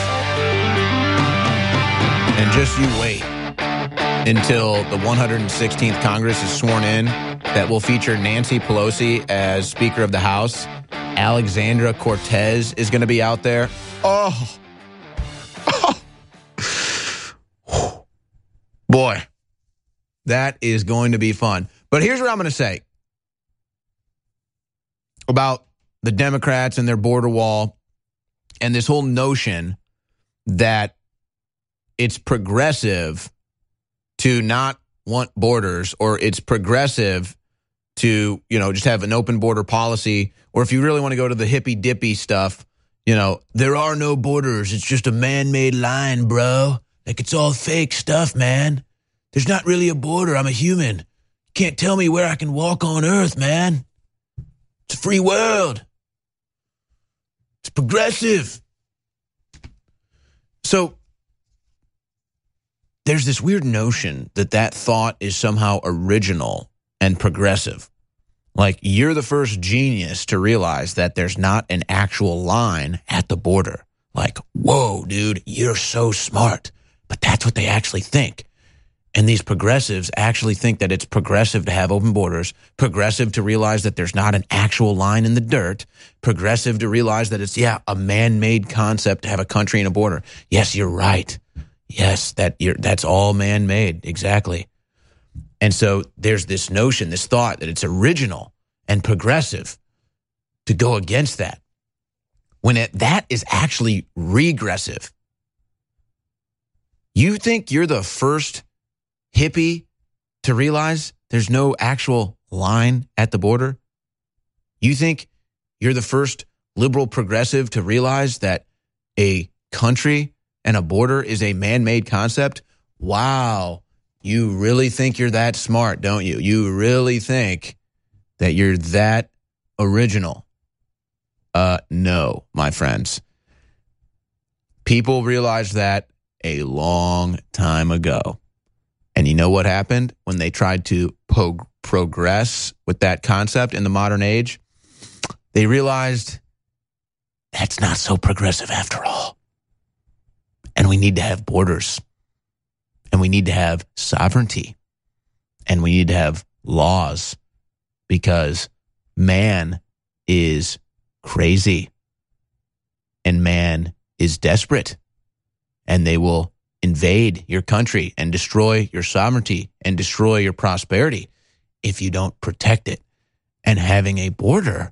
And just you wait until the 116th Congress is sworn in, that will feature Nancy Pelosi as Speaker of the House. Alexandra Cortez is going to be out there. Boy, that is going to be fun. But here's what I'm going to say about the Democrats and their border wall and this whole notion that it's progressive to not want borders, or it's progressive to, just have an open border policy. Or if you really want to go to the hippy dippy stuff, there are no borders. It's just a man-made line, bro. Like, it's all fake stuff, man. There's not really a border. I'm a human. You can't tell me where I can walk on Earth, man. It's a free world. It's progressive. So there's this weird notion that thought is somehow original and progressive. Like, you're the first genius to realize that there's not an actual line at the border. Like, whoa, dude, you're so smart. But that's what they actually think. And these progressives actually think that it's progressive to have open borders, progressive to realize that there's not an actual line in the dirt, progressive to realize that it's, a man-made concept to have a country and a border. Yes, you're right. Yes, that's all man-made. Exactly. And so there's this notion, this thought that it's original and progressive to go against that, when that is actually regressive. You think you're the first hippie to realize there's no actual line at the border? You think you're the first liberal progressive to realize that a country and a border is a man-made concept? Wow. You really think you're that smart, don't you? You really think that you're that original? No, my friends. People realized that a long time ago. And you know what happened when they tried to progress with that concept in the modern age? They realized that's not so progressive after all. And we need to have borders. And we need to have sovereignty. And we need to have laws, because man is crazy and man is desperate, and they will invade your country and destroy your sovereignty and destroy your prosperity if you don't protect it. And having a border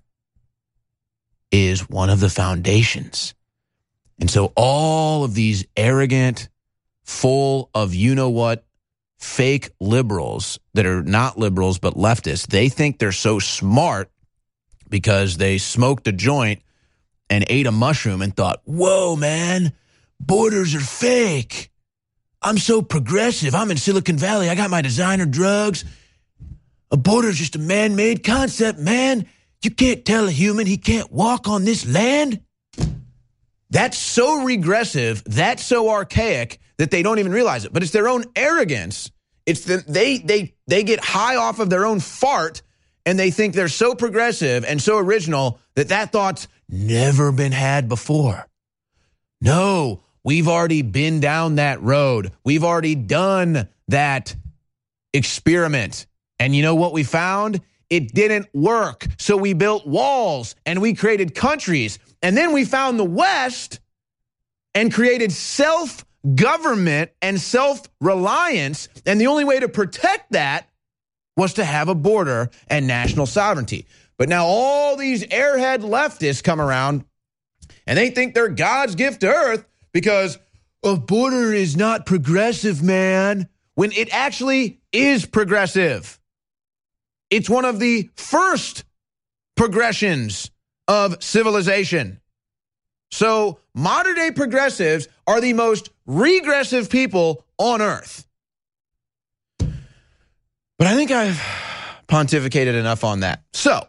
is one of the foundations. And so all of these arrogant, full of you-know-what, fake liberals that are not liberals but leftists, they think they're so smart because they smoked a joint and ate a mushroom and thought, whoa, man, borders are fake. I'm so progressive. I'm in Silicon Valley. I got my designer drugs. A border is just a man-made concept, man. You can't tell a human he can't walk on this land. That's so regressive, that's so archaic that they don't even realize it. But it's their own arrogance. It's they get high off of their own fart, and they think they're so progressive and so original that thought's never been had before. No, we've already been down that road. We've already done that experiment. And you know what we found? It didn't work. So we built walls and we created countries. And then we found the West and created self-government and self-reliance. And the only way to protect that was to have a border and national sovereignty. But now all these airhead leftists come around and they think they're God's gift to earth because a border is not progressive, man, when it actually is progressive. It's one of the first progressions of civilization. So modern day progressives are the most regressive people on earth. But I think I've pontificated enough on that. So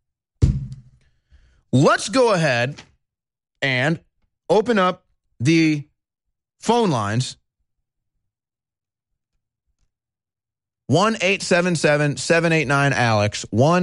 let's go ahead and open up the phone lines. 1-877-789-ALEX,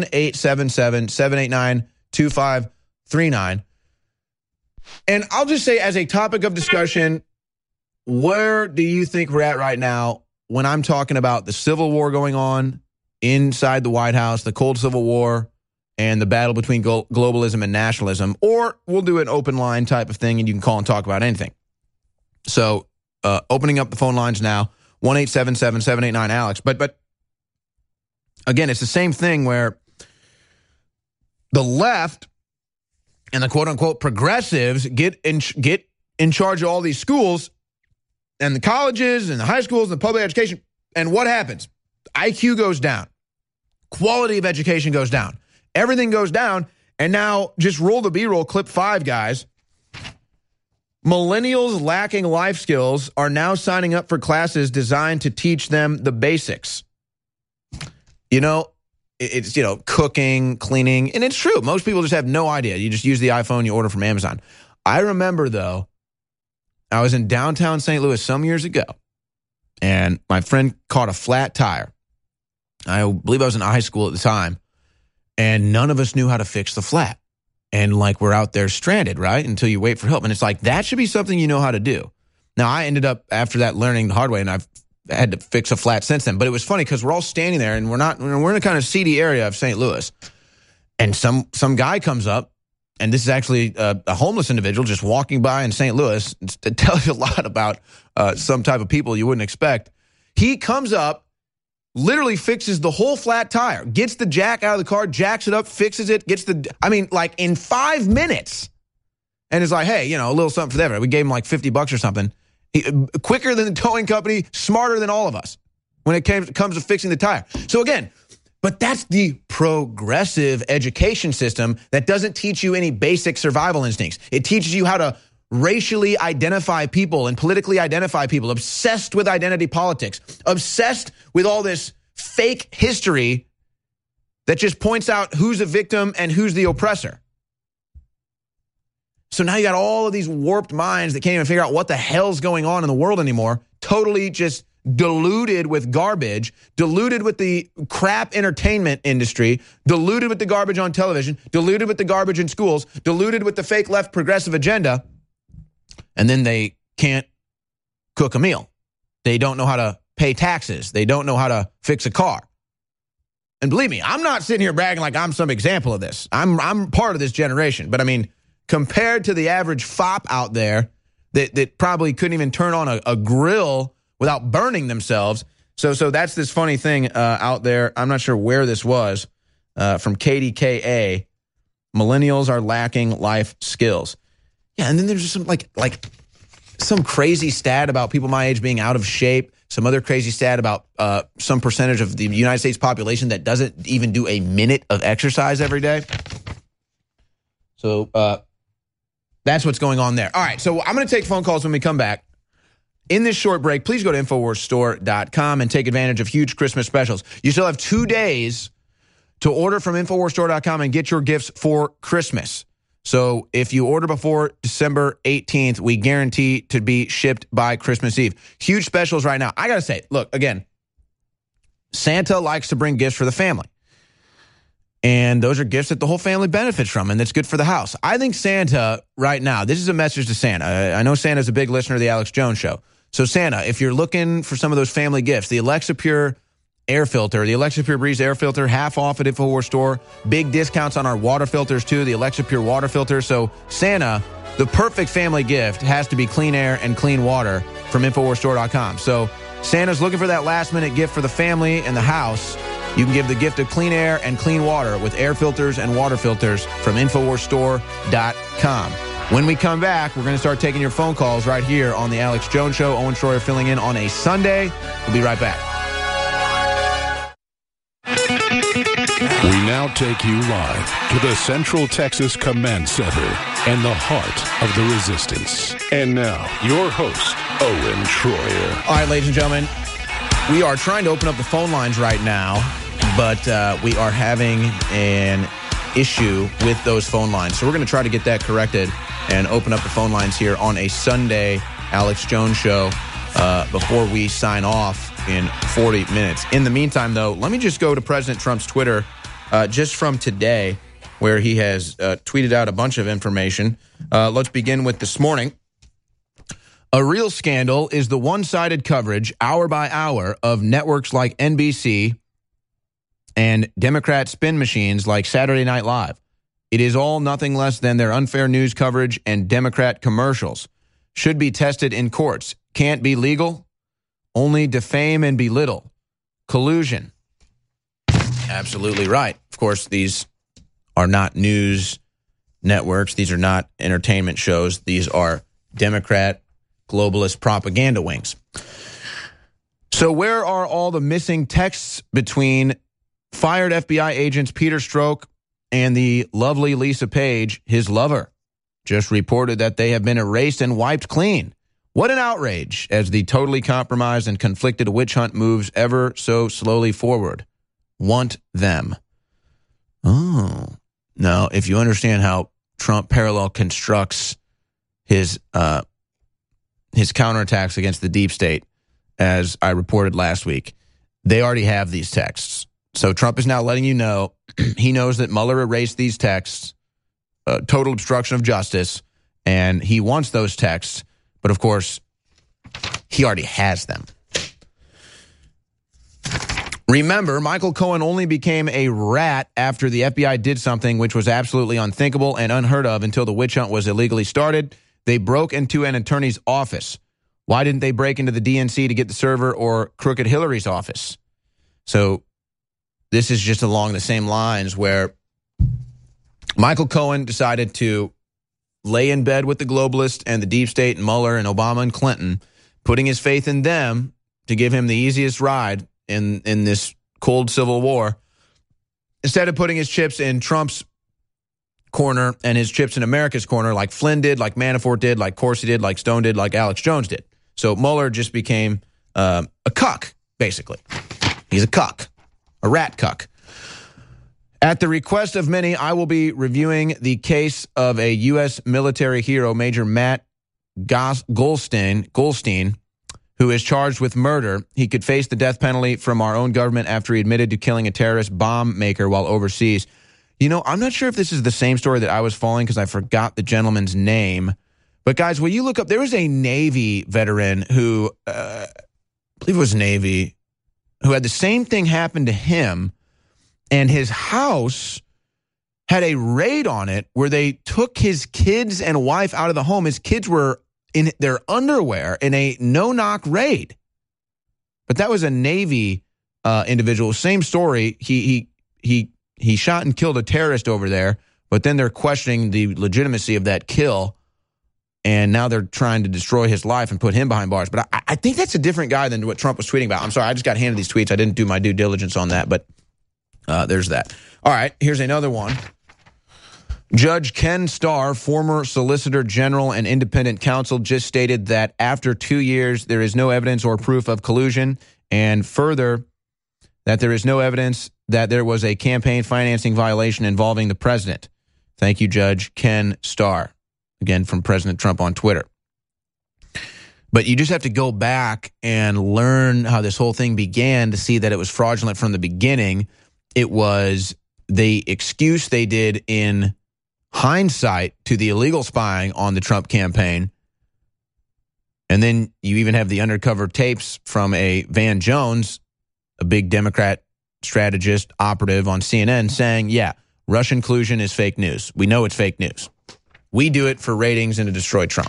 1-877-789-2539. And I'll just say, as a topic of discussion, where do you think we're at right now when I'm talking about the civil war going on inside the White House, the cold civil war, and the battle between globalism and nationalism? Or we'll do an open line type of thing, and you can call and talk about anything. So opening up the phone lines now, 1-877-789-ALEX. But again, it's the same thing where the left and the quote-unquote progressives get in charge of all these schools and the colleges and the high schools and the public education. And what happens? IQ goes down. Quality of education goes down. Everything goes down. And now, just roll the B-roll, clip 5, guys. Millennials lacking life skills are now signing up for classes designed to teach them the basics. You know, it's, cooking, cleaning, and it's true. Most people just have no idea. You just use the iPhone, you order from Amazon. I remember, though, I was in downtown St. Louis some years ago, and my friend caught a flat tire. I believe I was in high school at the time, and none of us knew how to fix the flat. And we're out there stranded, right, until you wait for help. And it's that should be something you know how to do. Now, I ended up, after that, learning the hard way, and I've had to fix a flat since then. But it was funny because we're all standing there, and we're in a kind of seedy area of St. Louis. And some guy comes up, and this is actually a homeless individual just walking by in St. Louis. It tells you a lot about some type of people you wouldn't expect. He comes up, literally fixes the whole flat tire, gets the jack out of the car, jacks it up, fixes it, in 5 minutes. And it's hey, a little something for them. We gave him $50 or something. Quicker than the towing company, smarter than all of us when it comes to fixing the tire. So again, but that's the progressive education system that doesn't teach you any basic survival instincts. It teaches you how to racially identify people and politically identify people, obsessed with identity politics, obsessed with all this fake history that just points out who's a victim and who's the oppressor. So now you got all of these warped minds that can't even figure out what the hell's going on in the world anymore, totally just diluted with garbage, diluted with the crap entertainment industry, diluted with the garbage on television, diluted with the garbage in schools, diluted with the fake left progressive agenda. And then they can't cook a meal. They don't know how to pay taxes. They don't know how to fix a car. And believe me, I'm not sitting here bragging like I'm some example of this. I'm part of this generation. But compared to the average fop out there that probably couldn't even turn on a grill without burning themselves. So that's this funny thing out there. I'm not sure where this was from KDKA. Millennials are lacking life skills. Yeah, and then there's just some some crazy stat about people my age being out of shape. Some other crazy stat about some percentage of the United States population that doesn't even do a minute of exercise every day. So that's what's going on there. All right, so I'm going to take phone calls when we come back. In this short break, please go to InfoWarsStore.com and take advantage of huge Christmas specials. You still have 2 days to order from InfoWarsStore.com and get your gifts for Christmas. So if you order before December 18th, we guarantee to be shipped by Christmas Eve. Huge specials right now. I got to say, look, again, Santa likes to bring gifts for the family. And those are gifts that the whole family benefits from, and that's good for the house. I think Santa right now, this is a message to Santa. I know Santa's a big listener of the Alex Jones Show. So Santa, if you're looking for some of those family gifts, the Alexa Pure air filter, the Alexa Pure Breeze air filter, half off at InfoWars Store. Big discounts on our water filters, too, the Alexa Pure water filter. So, Santa, the perfect family gift has to be clean air and clean water from InfoWarsStore.com. So, Santa's looking for that last-minute gift for the family and the house. You can give the gift of clean air and clean water with air filters and water filters from InfoWarsStore.com. When we come back, we're going to start taking your phone calls right here on the Alex Jones Show. Owen Schroyer filling in on a Sunday. We'll be right back. We now take you live to the Central Texas Command Center and the heart of the resistance. And now, your host, Owen Schroyer. All right, ladies and gentlemen, we are trying to open up the phone lines right now, but we are having an issue with those phone lines. So we're going to try to get that corrected and open up the phone lines here on a Sunday Alex Jones Show before we sign off in 40 minutes. In the meantime, though, let me just go to President Trump's Twitter just from today, where he has tweeted out a bunch of information. Let's begin with this morning. A real scandal is the one-sided coverage, hour by hour, of networks like NBC and Democrat spin machines like Saturday Night Live. It is all nothing less than their unfair news coverage and Democrat commercials. Should be tested in courts. Can't be legal. only defame and belittle. Collusion. Absolutely right. Of course, these are not news networks. These are not entertainment shows. These are Democrat globalist propaganda wings. So where are all the missing texts between fired FBI agents Peter Strzok and the lovely Lisa Page, his lover? Just reported that they have been erased and wiped clean. What an outrage as the totally compromised and conflicted witch hunt moves ever so slowly forward. Want them. Oh. Now, if you understand how Trump parallel constructs his counterattacks against the deep state, as I reported last week, they already have these texts. So Trump is now letting you know he knows that Mueller erased these texts, total obstruction of justice, and he wants those texts. But, of course, he already has them. Remember, Michael Cohen only became a rat after the FBI did something which was absolutely unthinkable and unheard of until the witch hunt was illegally started. They broke into an attorney's office. Why didn't they break into the DNC to get the server or Crooked Hillary's office? So this is just along the same lines where Michael Cohen decided to lay in bed with the globalists and the deep state and Mueller and Obama and Clinton, putting his faith in them to give him the easiest ride in this cold civil war, instead of putting his chips in Trump's corner and his chips in America's corner like Flynn did, like Manafort did, like Corsi did, like Stone did, like Alex Jones did. So Mueller just became a cuck, basically. He's a cuck, a rat cuck. At the request of many, I will be reviewing the case of a U.S. military hero, Major Matt Goldstein, who is charged with murder. He could face the death penalty from our own government after he admitted to killing a terrorist bomb maker while overseas. You know, I'm not sure if this is the same story that I was following because I forgot the gentleman's name. But, guys, will you look up, there was a Navy veteran who, I believe it was Navy, who had the same thing happen to him, and his house had a raid on it where they took his kids and wife out of the home. His kids were in their underwear in a no-knock raid. But that was a Navy individual. Same story. He shot and killed a terrorist over there, but then they're questioning the legitimacy of that kill, and now they're trying to destroy his life and put him behind bars. But I think that's a different guy than what Trump was tweeting about. I'm sorry, I just got handed these tweets. I didn't do my due diligence on that, but there's that. All right, here's another one. Judge Ken Starr, former Solicitor General and independent counsel, just stated that after 2 years, there is no evidence or proof of collusion, and further, that there is no evidence that there was a campaign financing violation involving the president. Thank you, Judge Ken Starr. Again, from President Trump on Twitter. But you just have to go back and learn how this whole thing began to see that it was fraudulent from the beginning. It was the excuse they did in hindsight to the illegal spying on the Trump campaign. And then you even have the undercover tapes from a Van Jones, a big Democrat strategist operative on CNN, saying, yeah, Russian collusion is fake news. We know it's fake news. We do it for ratings and to destroy Trump.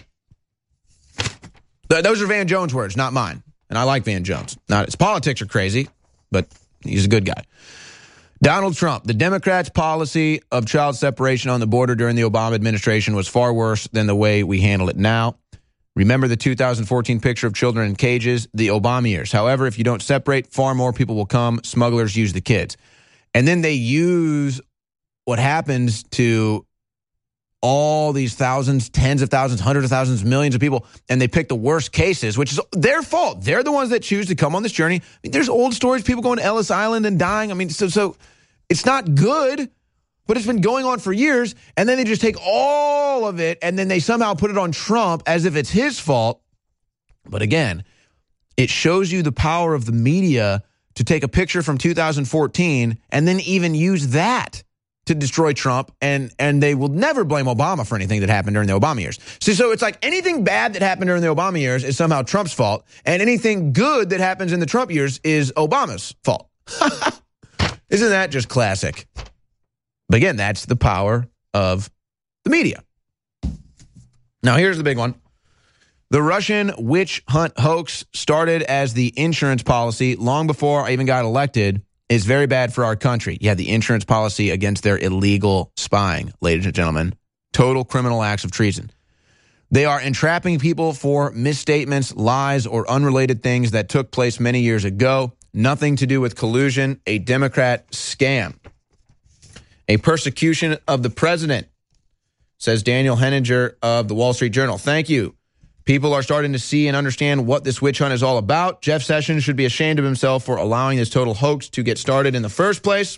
Those are Van Jones' words, not mine. And I like Van Jones. Not his politics are crazy, but he's a good guy. Donald Trump, the Democrats' policy of child separation on the border during the Obama administration was far worse than the way we handle it now. Remember the 2014 picture of children in cages? The Obama years. However, if you don't separate, far more people will come. Smugglers use the kids. And then they use what happens to all these thousands, tens of thousands, hundreds of thousands, millions of people, and they pick the worst cases, which is their fault. They're the ones that choose to come on this journey. I mean, there's old stories, people going to Ellis Island and dying. I mean, so it's not good, but it's been going on for years, and then they just take all of it, and then they somehow put it on Trump as if it's his fault. But again, it shows you the power of the media to take a picture from 2014 and then even use that to destroy Trump, and they will never blame Obama for anything that happened during the Obama years. So it's like anything bad that happened during the Obama years is somehow Trump's fault, and anything good that happens in the Trump years is Obama's fault. Isn't that just classic? But again, that's the power of the media. Now, here's the big one. The Russian witch hunt hoax started as the insurance policy long before I even got elected is very bad for our country. You have the insurance policy against their illegal spying, ladies and gentlemen. Total criminal acts of treason. They are entrapping people for misstatements, lies, or unrelated things that took place many years ago. Nothing to do with collusion, a Democrat scam. A persecution of the president, says Daniel Henninger of the Wall Street Journal. Thank you. People are starting to see and understand what this witch hunt is all about. Jeff Sessions should be ashamed of himself for allowing this total hoax to get started in the first place.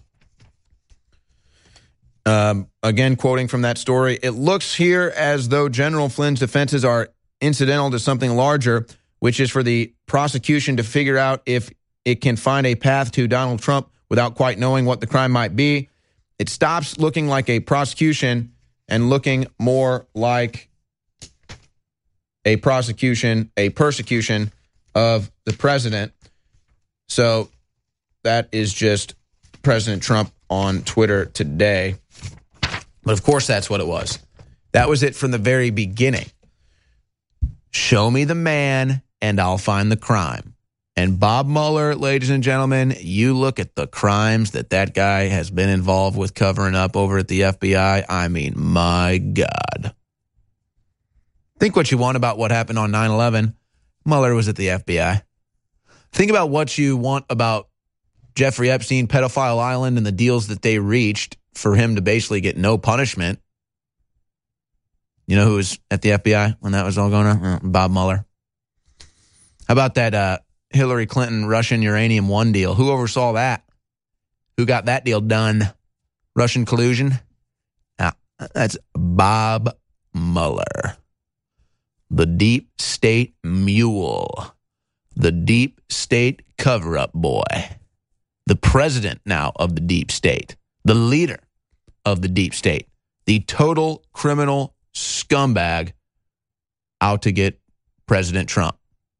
Again, quoting from that story, it looks here as though General Flynn's defenses are incidental to something larger, which is for the prosecution to figure out if it can find a path to Donald Trump without quite knowing what the crime might be. It stops looking like a prosecution and looking more like a persecution of the president. So that is just President Trump on Twitter today. But of course, that's what it was. That was it from the very beginning. Show me the man and I'll find the crime. And Bob Mueller, ladies and gentlemen, you look at the crimes that guy has been involved with covering up over at the FBI. I mean, my God. Think what you want about what happened on 9/11. Mueller was at the FBI. Think about what you want about Jeffrey Epstein, Pedophile Island, and the deals that they reached for him to basically get no punishment. You know who was at the FBI when that was all going on? Bob Mueller. How about that Hillary Clinton Russian Uranium One deal? Who oversaw that? Who got that deal done? Russian collusion? That's Bob Mueller. The deep state mule. The deep state cover-up boy. The president now of the deep state. The leader of the deep state. The total criminal scumbag out to get President Trump.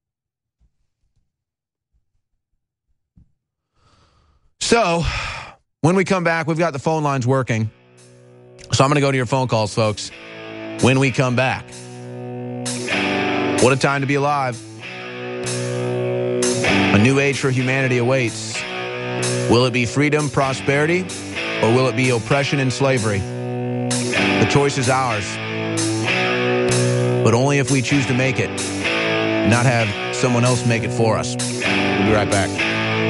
So, when we come back, we've got the phone lines working. So I'm going to go to your phone calls, folks, when we come back. What a time to be alive. A new age for humanity awaits. Will it be freedom, prosperity, or will it be oppression and slavery? The choice is ours. But only if we choose to make it, not have someone else make it for us. We'll be right back.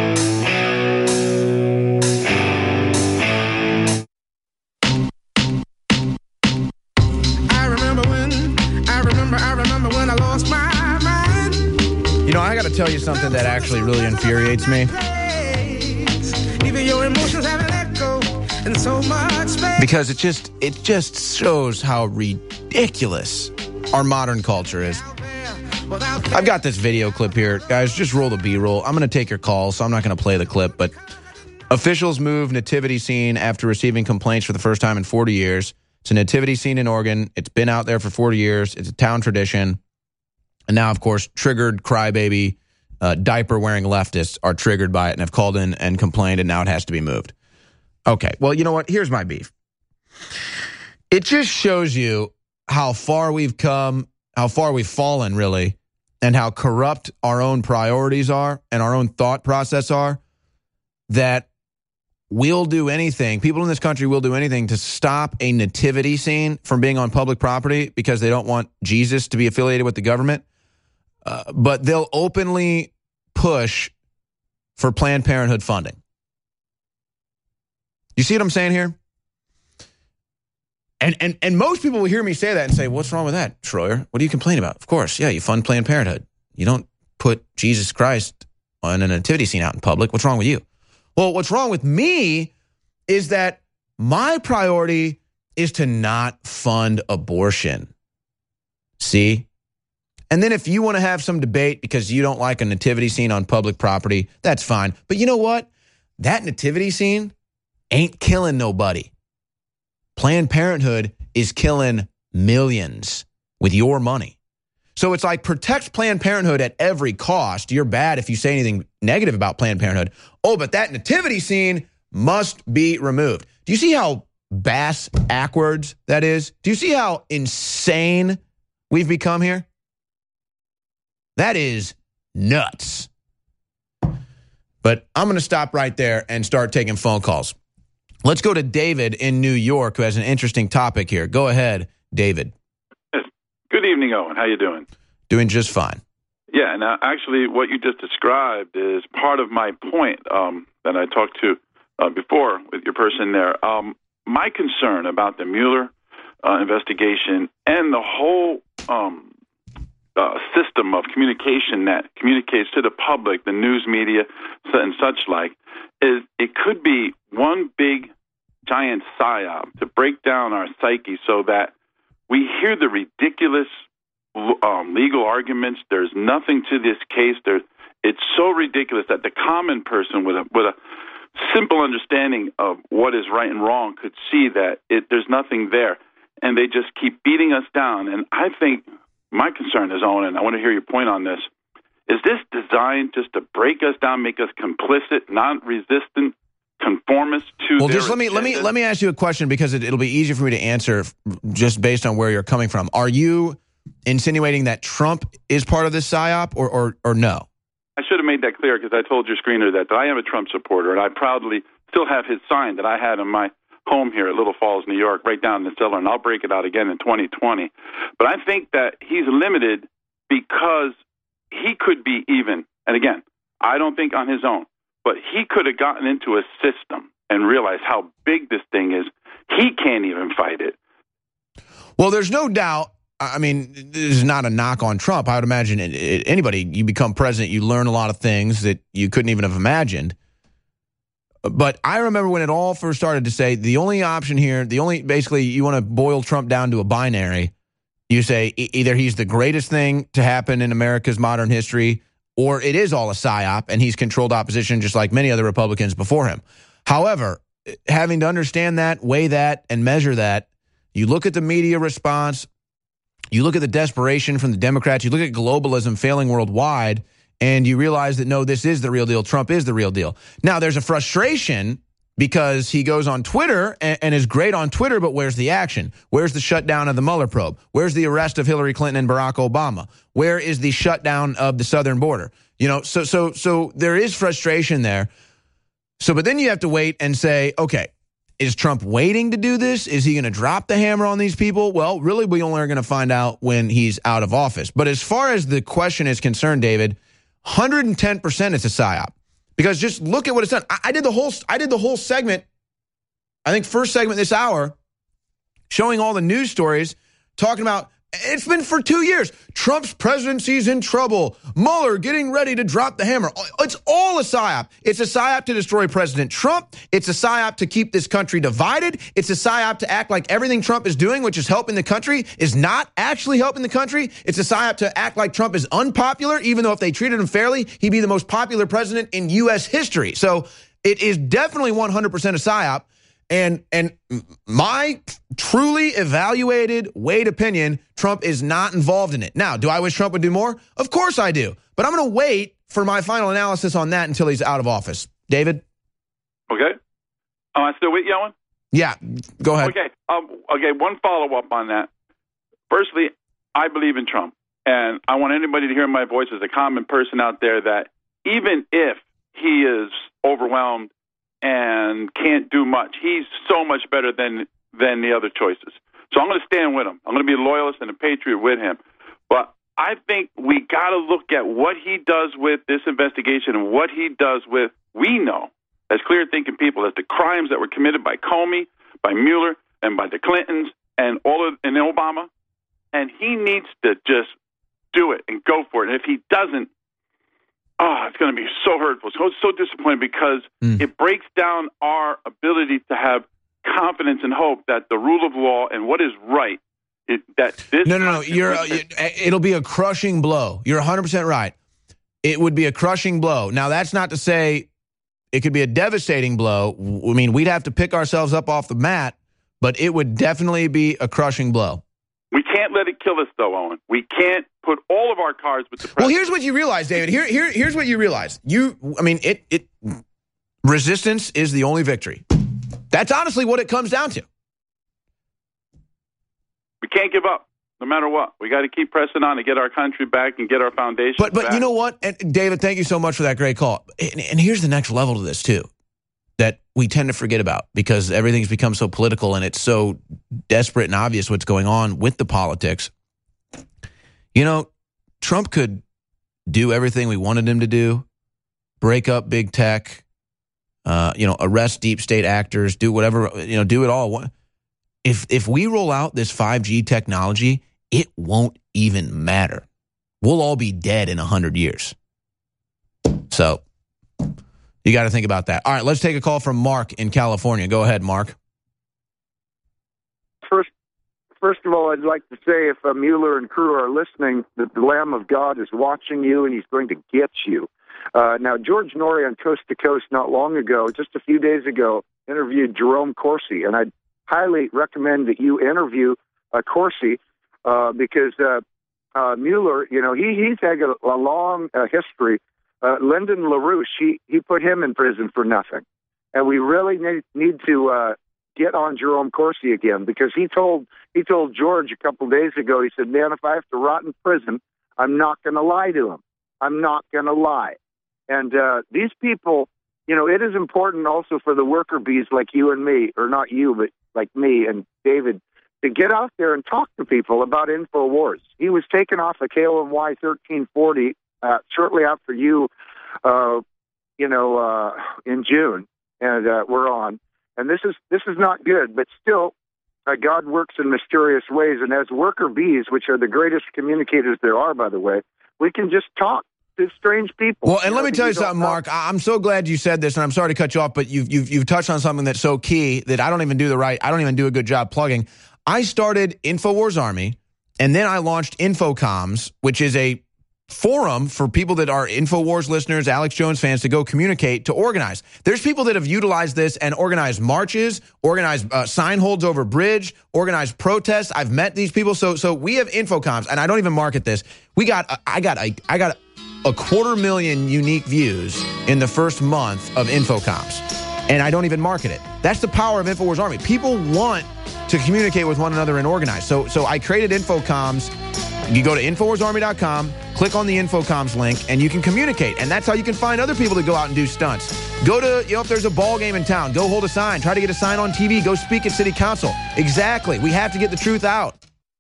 When I lost my mind. You know, I got to tell you something that actually really infuriates me. Even your emotions have an echo and so much space. Because it just shows how ridiculous our modern culture is. I've got this video clip here. Guys, just roll the B-roll. I'm going to take your call, so I'm not going to play the clip. But officials move nativity scene after receiving complaints for the first time in 40 years. It's a nativity scene in Oregon. It's been out there for 40 years. It's a town tradition. And now, of course, triggered crybaby, diaper-wearing leftists are triggered by it and have called in and complained, and now it has to be moved. Okay, well, you know what? Here's my beef. It just shows you how far we've come, how far we've fallen, really, and how corrupt our own priorities are and our own thought process are, that we'll do anything, people in this country will do anything to stop a nativity scene from being on public property because they don't want Jesus to be affiliated with the government. But they'll openly push for Planned Parenthood funding. You see what I'm saying here? And most people will hear me say that and say, what's wrong with that, Schroyer? What do you complain about? Of course, yeah, you fund Planned Parenthood. You don't put Jesus Christ on a nativity scene out in public. What's wrong with you? Well, what's wrong with me is that my priority is to not fund abortion. See? And then if you want to have some debate because you don't like a nativity scene on public property, that's fine. But you know what? That nativity scene ain't killing nobody. Planned Parenthood is killing millions with your money. So it's like protect Planned Parenthood at every cost. You're bad if you say anything negative about Planned Parenthood. Oh, but that nativity scene must be removed. Do you see how bass-ackwards that is? Do you see how insane we've become here? That is nuts. But I'm going to stop right there and start taking phone calls. Let's go to David in New York, who has an interesting topic here. Go ahead, David. Yes. Good evening, Owen. How you doing? Doing just fine. Yeah, and actually what you just described is part of my point that I talked to before with your person there. My concern about the Mueller investigation and the whole system of communication that communicates to the public, the news media and such like, is it could be one big giant psyop to break down our psyche so that we hear the ridiculous legal arguments. There's nothing to this case. It's so ridiculous that the common person with a simple understanding of what is right and wrong could see that there's nothing there, and they just keep beating us down. And I think my concern is, Owen, and I want to hear your point on this, is this designed just to break us down, make us complicit, non-resistant, conformists to well, their just let me ask you a question, because it'll be easier for me to answer just based on where you're coming from. Are you insinuating that Trump is part of this psyop, or no? I should have made that clear, because I told your screener that I am a Trump supporter, and I proudly still have his sign that I had in my home here at Little Falls, New York, right down in the cellar, and I'll break it out again in 2020. But I think that he's limited because he could be even, and again, I don't think on his own, but he could have gotten into a system and realized how big this thing is. He can't even fight it. Well, there's no doubt. I mean, this is not a knock on Trump. I would imagine anybody, you become president, you learn a lot of things that you couldn't even have imagined. But I remember when it all first started to say the only option here, basically you want to boil Trump down to a binary. You say either he's the greatest thing to happen in America's modern history, or it is all a psyop and he's controlled opposition just like many other Republicans before him. However, having to understand that, weigh that, and measure that, you look at the media response, you look at the desperation from the Democrats, you look at globalism failing worldwide, and you realize that, no, this is the real deal. Trump is the real deal. Now, there's a frustration because he goes on Twitter and is great on Twitter, but where's the action? Where's the shutdown of the Mueller probe? Where's the arrest of Hillary Clinton and Barack Obama? Where is the shutdown of the southern border? You know, so there is frustration there. But then you have to wait and say, okay, is Trump waiting to do this? Is he going to drop the hammer on these people? Well, really, we only are going to find out when he's out of office. But as far as the question is concerned, David, 110% it's a psyop. Because just look at what it's done. I did the whole segment, I think first segment this hour, showing all the news stories, talking about, it's been for 2 years. Trump's presidency's in trouble. Mueller getting ready to drop the hammer. It's all a psyop. It's a psyop to destroy President Trump. It's a psyop to keep this country divided. It's a psyop to act like everything Trump is doing, which is helping the country, is not actually helping the country. It's a psyop to act like Trump is unpopular, even though if they treated him fairly, he'd be the most popular president in U.S. history. So it is definitely 100% a psyop. And my truly evaluated, weighed opinion, Trump is not involved in it. Now, do I wish Trump would do more? Of course I do. But I'm going to wait for my final analysis on that until he's out of office. David? Okay. Am I still with you, Owen? Yeah, go ahead. Okay. Okay, one follow-up on that. Firstly, I believe in Trump. And I want anybody to hear my voice as a common person out there that even if he is overwhelmed and can't do much, he's so much better than the other choices. So I'm going to stand with him. I'm going to be a loyalist and a patriot with him. But I think we got to look at what he does with this investigation and what he does with, we know, as clear-thinking people, as the crimes that were committed by Comey, by Mueller, and by the Clintons, and and Obama. And he needs to just do it and go for it. And if he doesn't, it's going to be so hurtful, so disappointing, because it breaks down our ability to have confidence and hope that the rule of law and what is right, No. It'll be a crushing blow. You're 100% right. It would be a crushing blow. Now, that's not to say it could be a devastating blow. I mean, we'd have to pick ourselves up off the mat, but it would definitely be a crushing blow. We can't let it kill us, though, Owen. We can't put all of our cards with the president. Well, here's what you realize, David. Here's what you realize. Resistance is the only victory. That's honestly what it comes down to. We can't give up. No matter what, we got to keep pressing on to get our country back and get our foundation But back. you know what? And David, thank you so much for that great call. And here's the next level to this, too, that we tend to forget about because everything's become so political and it's so desperate and obvious what's going on with the politics. You know, Trump could do everything we wanted him to do, break up big tech, arrest deep state actors, do whatever, do it all. If we roll out this 5G technology, it won't even matter. We'll all be dead in 100 years. So you got to think about that. All right, let's take a call from Mark in California. Go ahead, Mark. First of all, I'd like to say if Mueller and crew are listening, that the Lamb of God is watching you and he's going to get you. Now, George Norrie on Coast to Coast not long ago, just a few days ago, interviewed Jerome Corsi, and I'd highly recommend that you interview Corsi because Mueller, he's had a long history. Lyndon LaRouche, he put him in prison for nothing. And we really need to get on Jerome Corsi again because he told George a couple of days ago, he said, man, if I have to rot in prison, I'm not going to lie to him. I'm not going to lie. And these people, it is important also for the worker bees like you and me, or not you, but like me and David, to get out there and talk to people about InfoWars. He was taken off of KOMY 1340 shortly after you, in June, and we're on. And this is not good, but still, God works in mysterious ways. And as worker bees, which are the greatest communicators there are, by the way, we can just talk to strange people. Well, and let me tell you something, Mark. I'm so glad you said this, and I'm sorry to cut you off, but you've touched on something that's so key that I don't even do a good job plugging. I started InfoWars Army, and then I launched Infocoms, which is a forum for people that are InfoWars listeners, Alex Jones fans, to go communicate, to organize. There's people that have utilized this and organized marches, organized sign holds over bridge, organized protests. I've met these people. So we have Infocoms, and I don't even market this. I got a 250,000 unique views in the first month of Infocoms, and I don't even market it. That's the power of InfoWars Army. People want to communicate with one another and organize. So I created Infocoms. You go to InfoWarsArmy.com, click on the Infocoms link, and you can communicate. And that's how you can find other people to go out and do stunts. Go to, if there's a ball game in town, go hold a sign. Try to get a sign on TV. Go speak at city council. Exactly. We have to get the truth out.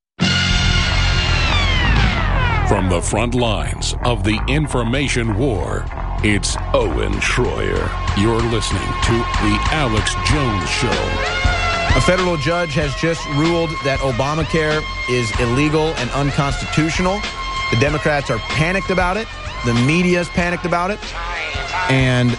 From the front lines of the information war, it's Owen Schroyer. You're listening to The Alex Jones Show. A federal judge has just ruled that Obamacare is illegal and unconstitutional. The Democrats are panicked about it. The media is panicked about it. And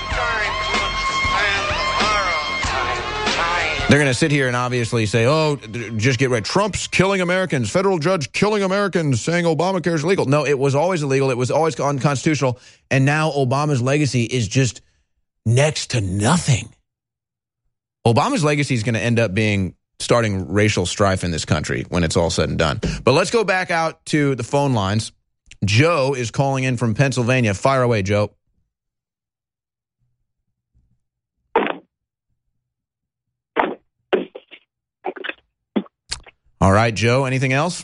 they're going to sit here and obviously say, oh, just get ready. Trump's killing Americans. Federal judge killing Americans, saying Obamacare is illegal. No, it was always illegal. It was always unconstitutional. And now Obama's legacy is just next to nothing. Obama's legacy is going to end up being starting racial strife in this country when it's all said and done. But let's go back out to the phone lines. Joe is calling in from Pennsylvania. Fire away, Joe. All right, Joe, anything else?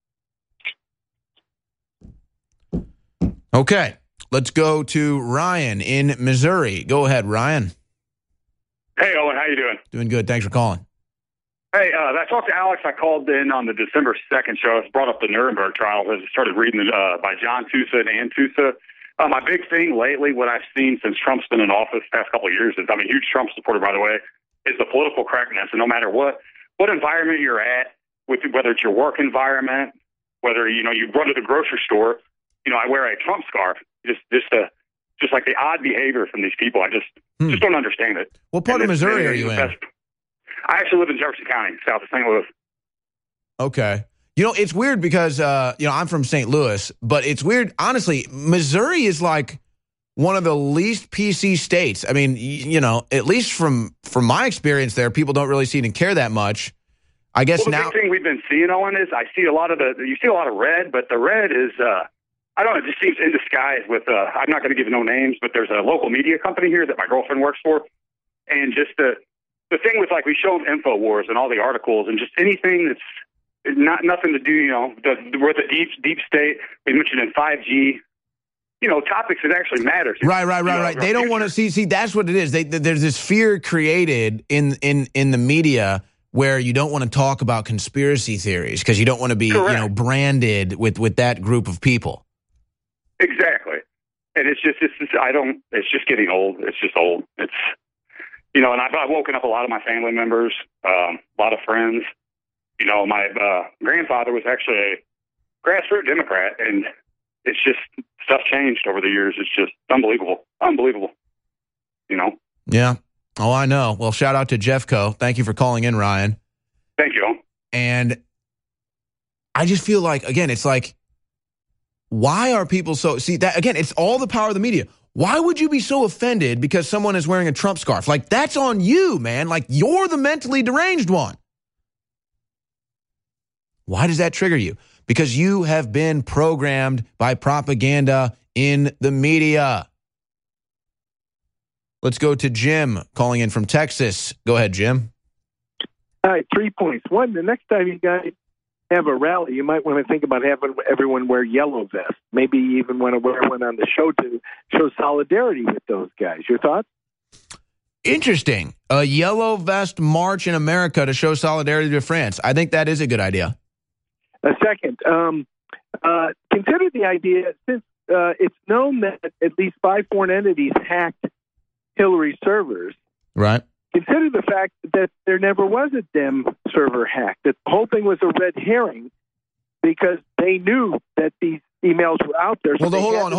Okay, let's go to Ryan in Missouri. Go ahead, Ryan. Hey, Owen, how you doing? Doing good. Thanks for calling. Hey, I talked to Alex. I called in on the December 2nd show. I brought up the Nuremberg trial. I started reading by John Tusa and Ann Tusa. My big thing lately, what I've seen since Trump's been in office the past couple of years is, I'm a huge Trump supporter, by the way, is the political correctness. And no matter what environment you're at, whether it's your work environment, whether, you run to the grocery store, I wear a Trump scarf, just like the odd behavior from these people. I just don't understand it. What part of Missouri are you in? I actually live in Jefferson County, south of St. Louis. Okay. It's weird because, I'm from St. Louis, but it's weird. Honestly, Missouri is like one of the least PC states. I mean, at least from my experience there, people don't really seem to care that much. I guess now the big thing we've been seeing, Owen, is you see a lot of red, but the red is, I don't know, it just seems in disguise with, I'm not going to give no names, but there's a local media company here that my girlfriend works for. And just the thing with, we show them InfoWars and all the articles and just anything that's nothing to do, we're the deep state. We mentioned in 5G, topics that actually matter. Right. They don't want to see, that's what it is. There's this fear created in the media where you don't want to talk about conspiracy theories because you don't want to be, branded with that group of people. Exactly. And it's just getting old. It's just old. It's, and I've woken up a lot of my family members, a lot of friends. My grandfather was actually a grassroots Democrat, and it's just, stuff changed over the years. It's just unbelievable. Yeah. Oh, I know. Well, shout out to Jeffco. Thank you for calling in, Ryan. Thank you. And I just feel like, again, it's like, why are people so... See, that again, it's all the power of the media. Why would you be so offended because someone is wearing a Trump scarf? Like, that's on you, man. Like, you're the mentally deranged one. Why does that trigger you? Because you have been programmed by propaganda in the media. Let's go to Jim calling in from Texas. Go ahead, Jim. All right, 3 points. One, the next time you guys have a rally, you might want to think about having everyone wear yellow vests. Maybe even want to wear one on the show to show solidarity with those guys. Your thoughts? Interesting. A yellow vest march in America to show solidarity to France. I think that is a good idea. A second, consider the idea, since it's known that at least 5 foreign entities hacked Hillary servers. Right. Consider the fact that there never was a Dem server hack. That the whole thing was a red herring because they knew that these emails were out there. So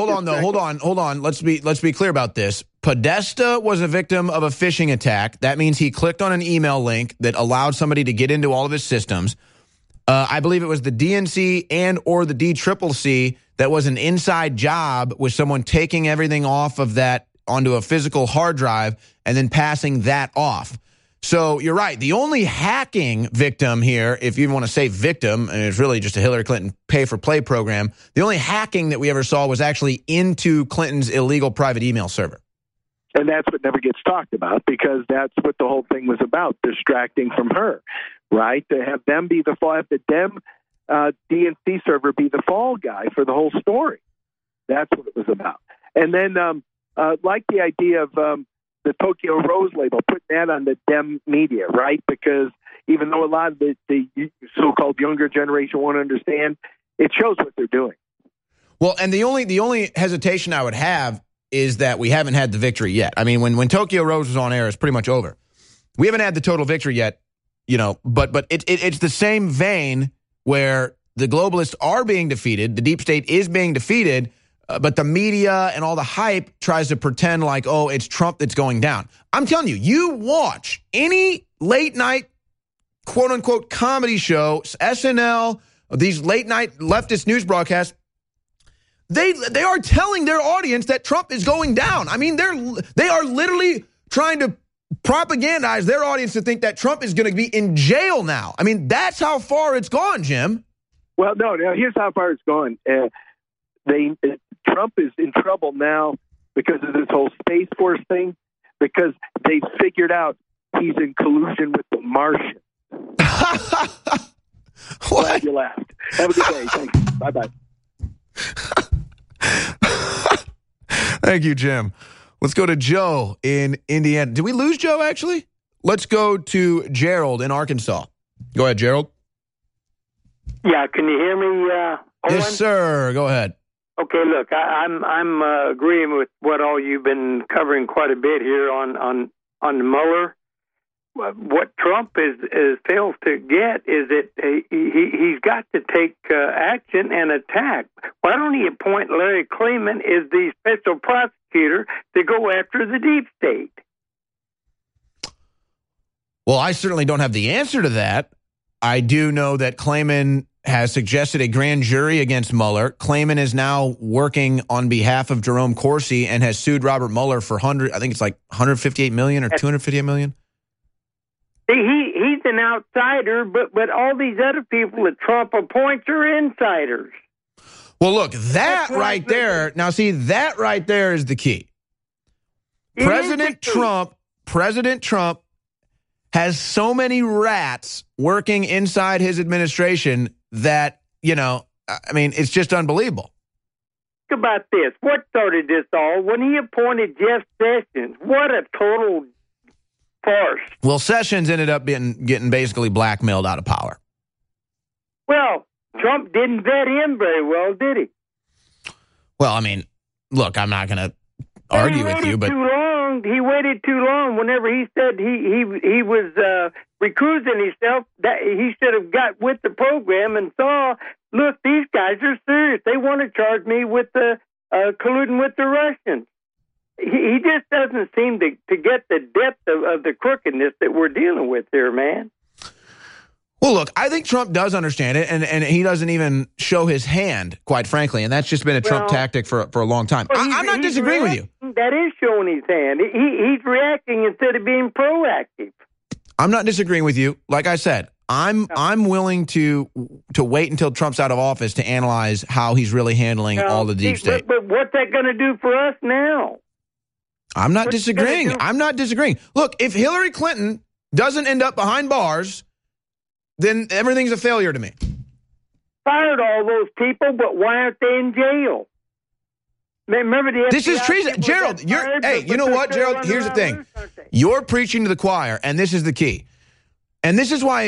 hold on. Let's be clear about this. Podesta was a victim of a phishing attack. That means he clicked on an email link that allowed somebody to get into all of his systems. I believe it was the DNC and or the DCCC that was an inside job with someone taking everything off of that onto a physical hard drive and then passing that off. So you're right. The only hacking victim here, if you want to say victim, and it's really just a Hillary Clinton pay-for-play program, the only hacking that we ever saw was actually into Clinton's illegal private email server. And that's what never gets talked about because that's what the whole thing was about, distracting from her, right? To have them be the fall, have the Dem DNC server be the fall guy for the whole story. That's what it was about. And then like the idea of the Tokyo Rose label, putting that on the Dem media, right? Because even though a lot of the so-called younger generation won't understand, it shows what they're doing. Well, and the only hesitation I would have is that we haven't had the victory yet. I mean, when Tokyo Rose was on air, it's pretty much over. We haven't had the total victory yet, but it's the same vein where the globalists are being defeated, the deep state is being defeated, but the media and all the hype tries to pretend like, oh, it's Trump that's going down. I'm telling you, you watch any late night, quote unquote, comedy show, SNL, these late night leftist news broadcasts, they are telling their audience that Trump is going down. I mean, they are literally trying to propagandize their audience to think that Trump is going to be in jail now. I mean, that's how far it's gone, Jim. Well, no, here's how far it's gone. Trump is in trouble now because of this whole Space Force thing, because they figured out he's in collusion with the Martians. Glad you laughed. Have a good day. Thanks. Bye-bye. Thank you, Jim. Let's go to Joe in Indiana. Did we lose Joe, actually? Let's go to Gerald in Arkansas. Go ahead, Gerald. Yeah, can you hear me, Owen? Yes, sir. Go ahead. Okay, look, I'm agreeing with what all you've been covering quite a bit here on Mueller. What Trump fails to get is that he's got to take action and attack. Why don't he appoint Larry Klayman as the special prosecutor to go after the deep state? Well, I certainly don't have the answer to that. I do know that Klayman has suggested a grand jury against Mueller. Klayman is now working on behalf of Jerome Corsi and has sued Robert Mueller for $158 million or $258 million. He's an outsider, but all these other people that Trump appoints are insiders. Well, look, that right there is the key. President Trump has so many rats working inside his administration that, it's just unbelievable. Think about this. What started this all? When he appointed Jeff Sessions, what a total farce. Well, Sessions ended up getting basically blackmailed out of power. Well, Trump didn't vet him very well, did he? Well, look, I'm not going to argue with you, but he waited too long. Whenever he said he was recusing himself, that he should have got with the program and saw, look, these guys are serious. They want to charge me with colluding with the Russians. He just doesn't seem to get the depth of the crookedness that we're dealing with here, man. Well, look, I think Trump does understand it, and he doesn't even show his hand, quite frankly, and that's just been a Trump tactic for a long time. I'm not disagreeing with you. That is showing his hand. He's reacting instead of being proactive. I'm not disagreeing with you. Like I said, I'm willing to wait until Trump's out of office to analyze how he's really handling all the deep state. But what's that going to do for us now? I'm not disagreeing. Look, if Hillary Clinton doesn't end up behind bars, then everything's a failure to me. Fired all those people, but why aren't they in jail? Remember the FBI. This is treason. Gerald, you know what, Gerald? Here's the thing. You're preaching to the choir, and this is the key. And this is why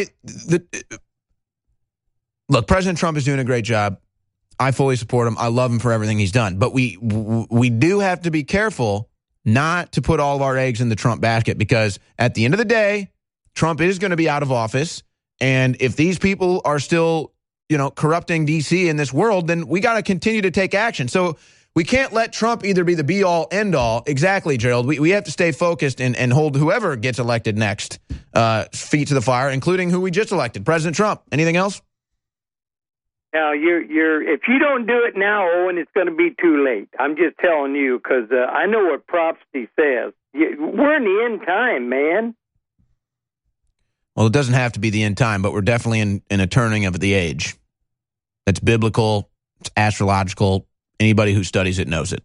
look, President Trump is doing a great job. I fully support him. I love him for everything he's done. But we do have to be careful not to put all of our eggs in the Trump basket, because at the end of the day, Trump is going to be out of office. And if these people are still, corrupting D.C. in this world, then we got to continue to take action. So we can't let Trump either be the be-all, end-all. Exactly, Gerald. We have to stay focused and hold whoever gets elected next feet to the fire, including who we just elected, President Trump. Anything else? Now, if you don't do it now, Owen, it's going to be too late. I'm just telling you, because I know what prophecy says. We're in the end time, man. Well, it doesn't have to be the end time, but we're definitely in a turning of the age. It's biblical. It's astrological. Anybody who studies it knows it.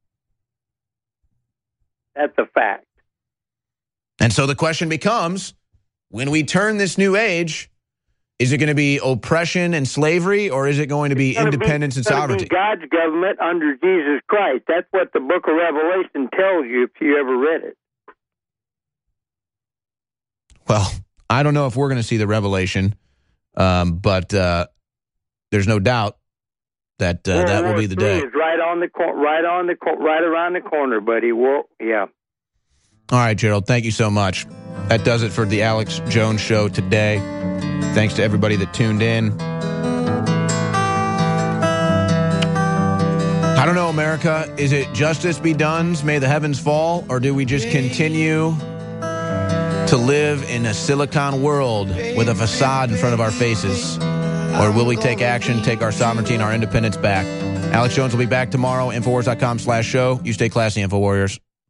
That's a fact. And so the question becomes, when we turn this new age, is it going to be oppression and slavery, or is it going to be independence and sovereignty? God's government under Jesus Christ. That's what the book of Revelation tells you if you ever read it. Well, I don't know if we're going to see the revelation, but there's no doubt that that will be the day. It's right around the corner, buddy. Well, yeah. All right, Gerald. Thank you so much. That does it for the Alex Jones Show today. Thanks to everybody that tuned in. I don't know, America. Is it justice be done, may the heavens fall, or do we just continue to live in a silicon world with a facade in front of our faces? Or will we take action, take our sovereignty and our independence back? Alex Jones will be back tomorrow. Infowars.com/show. You stay classy, InfoWarriors.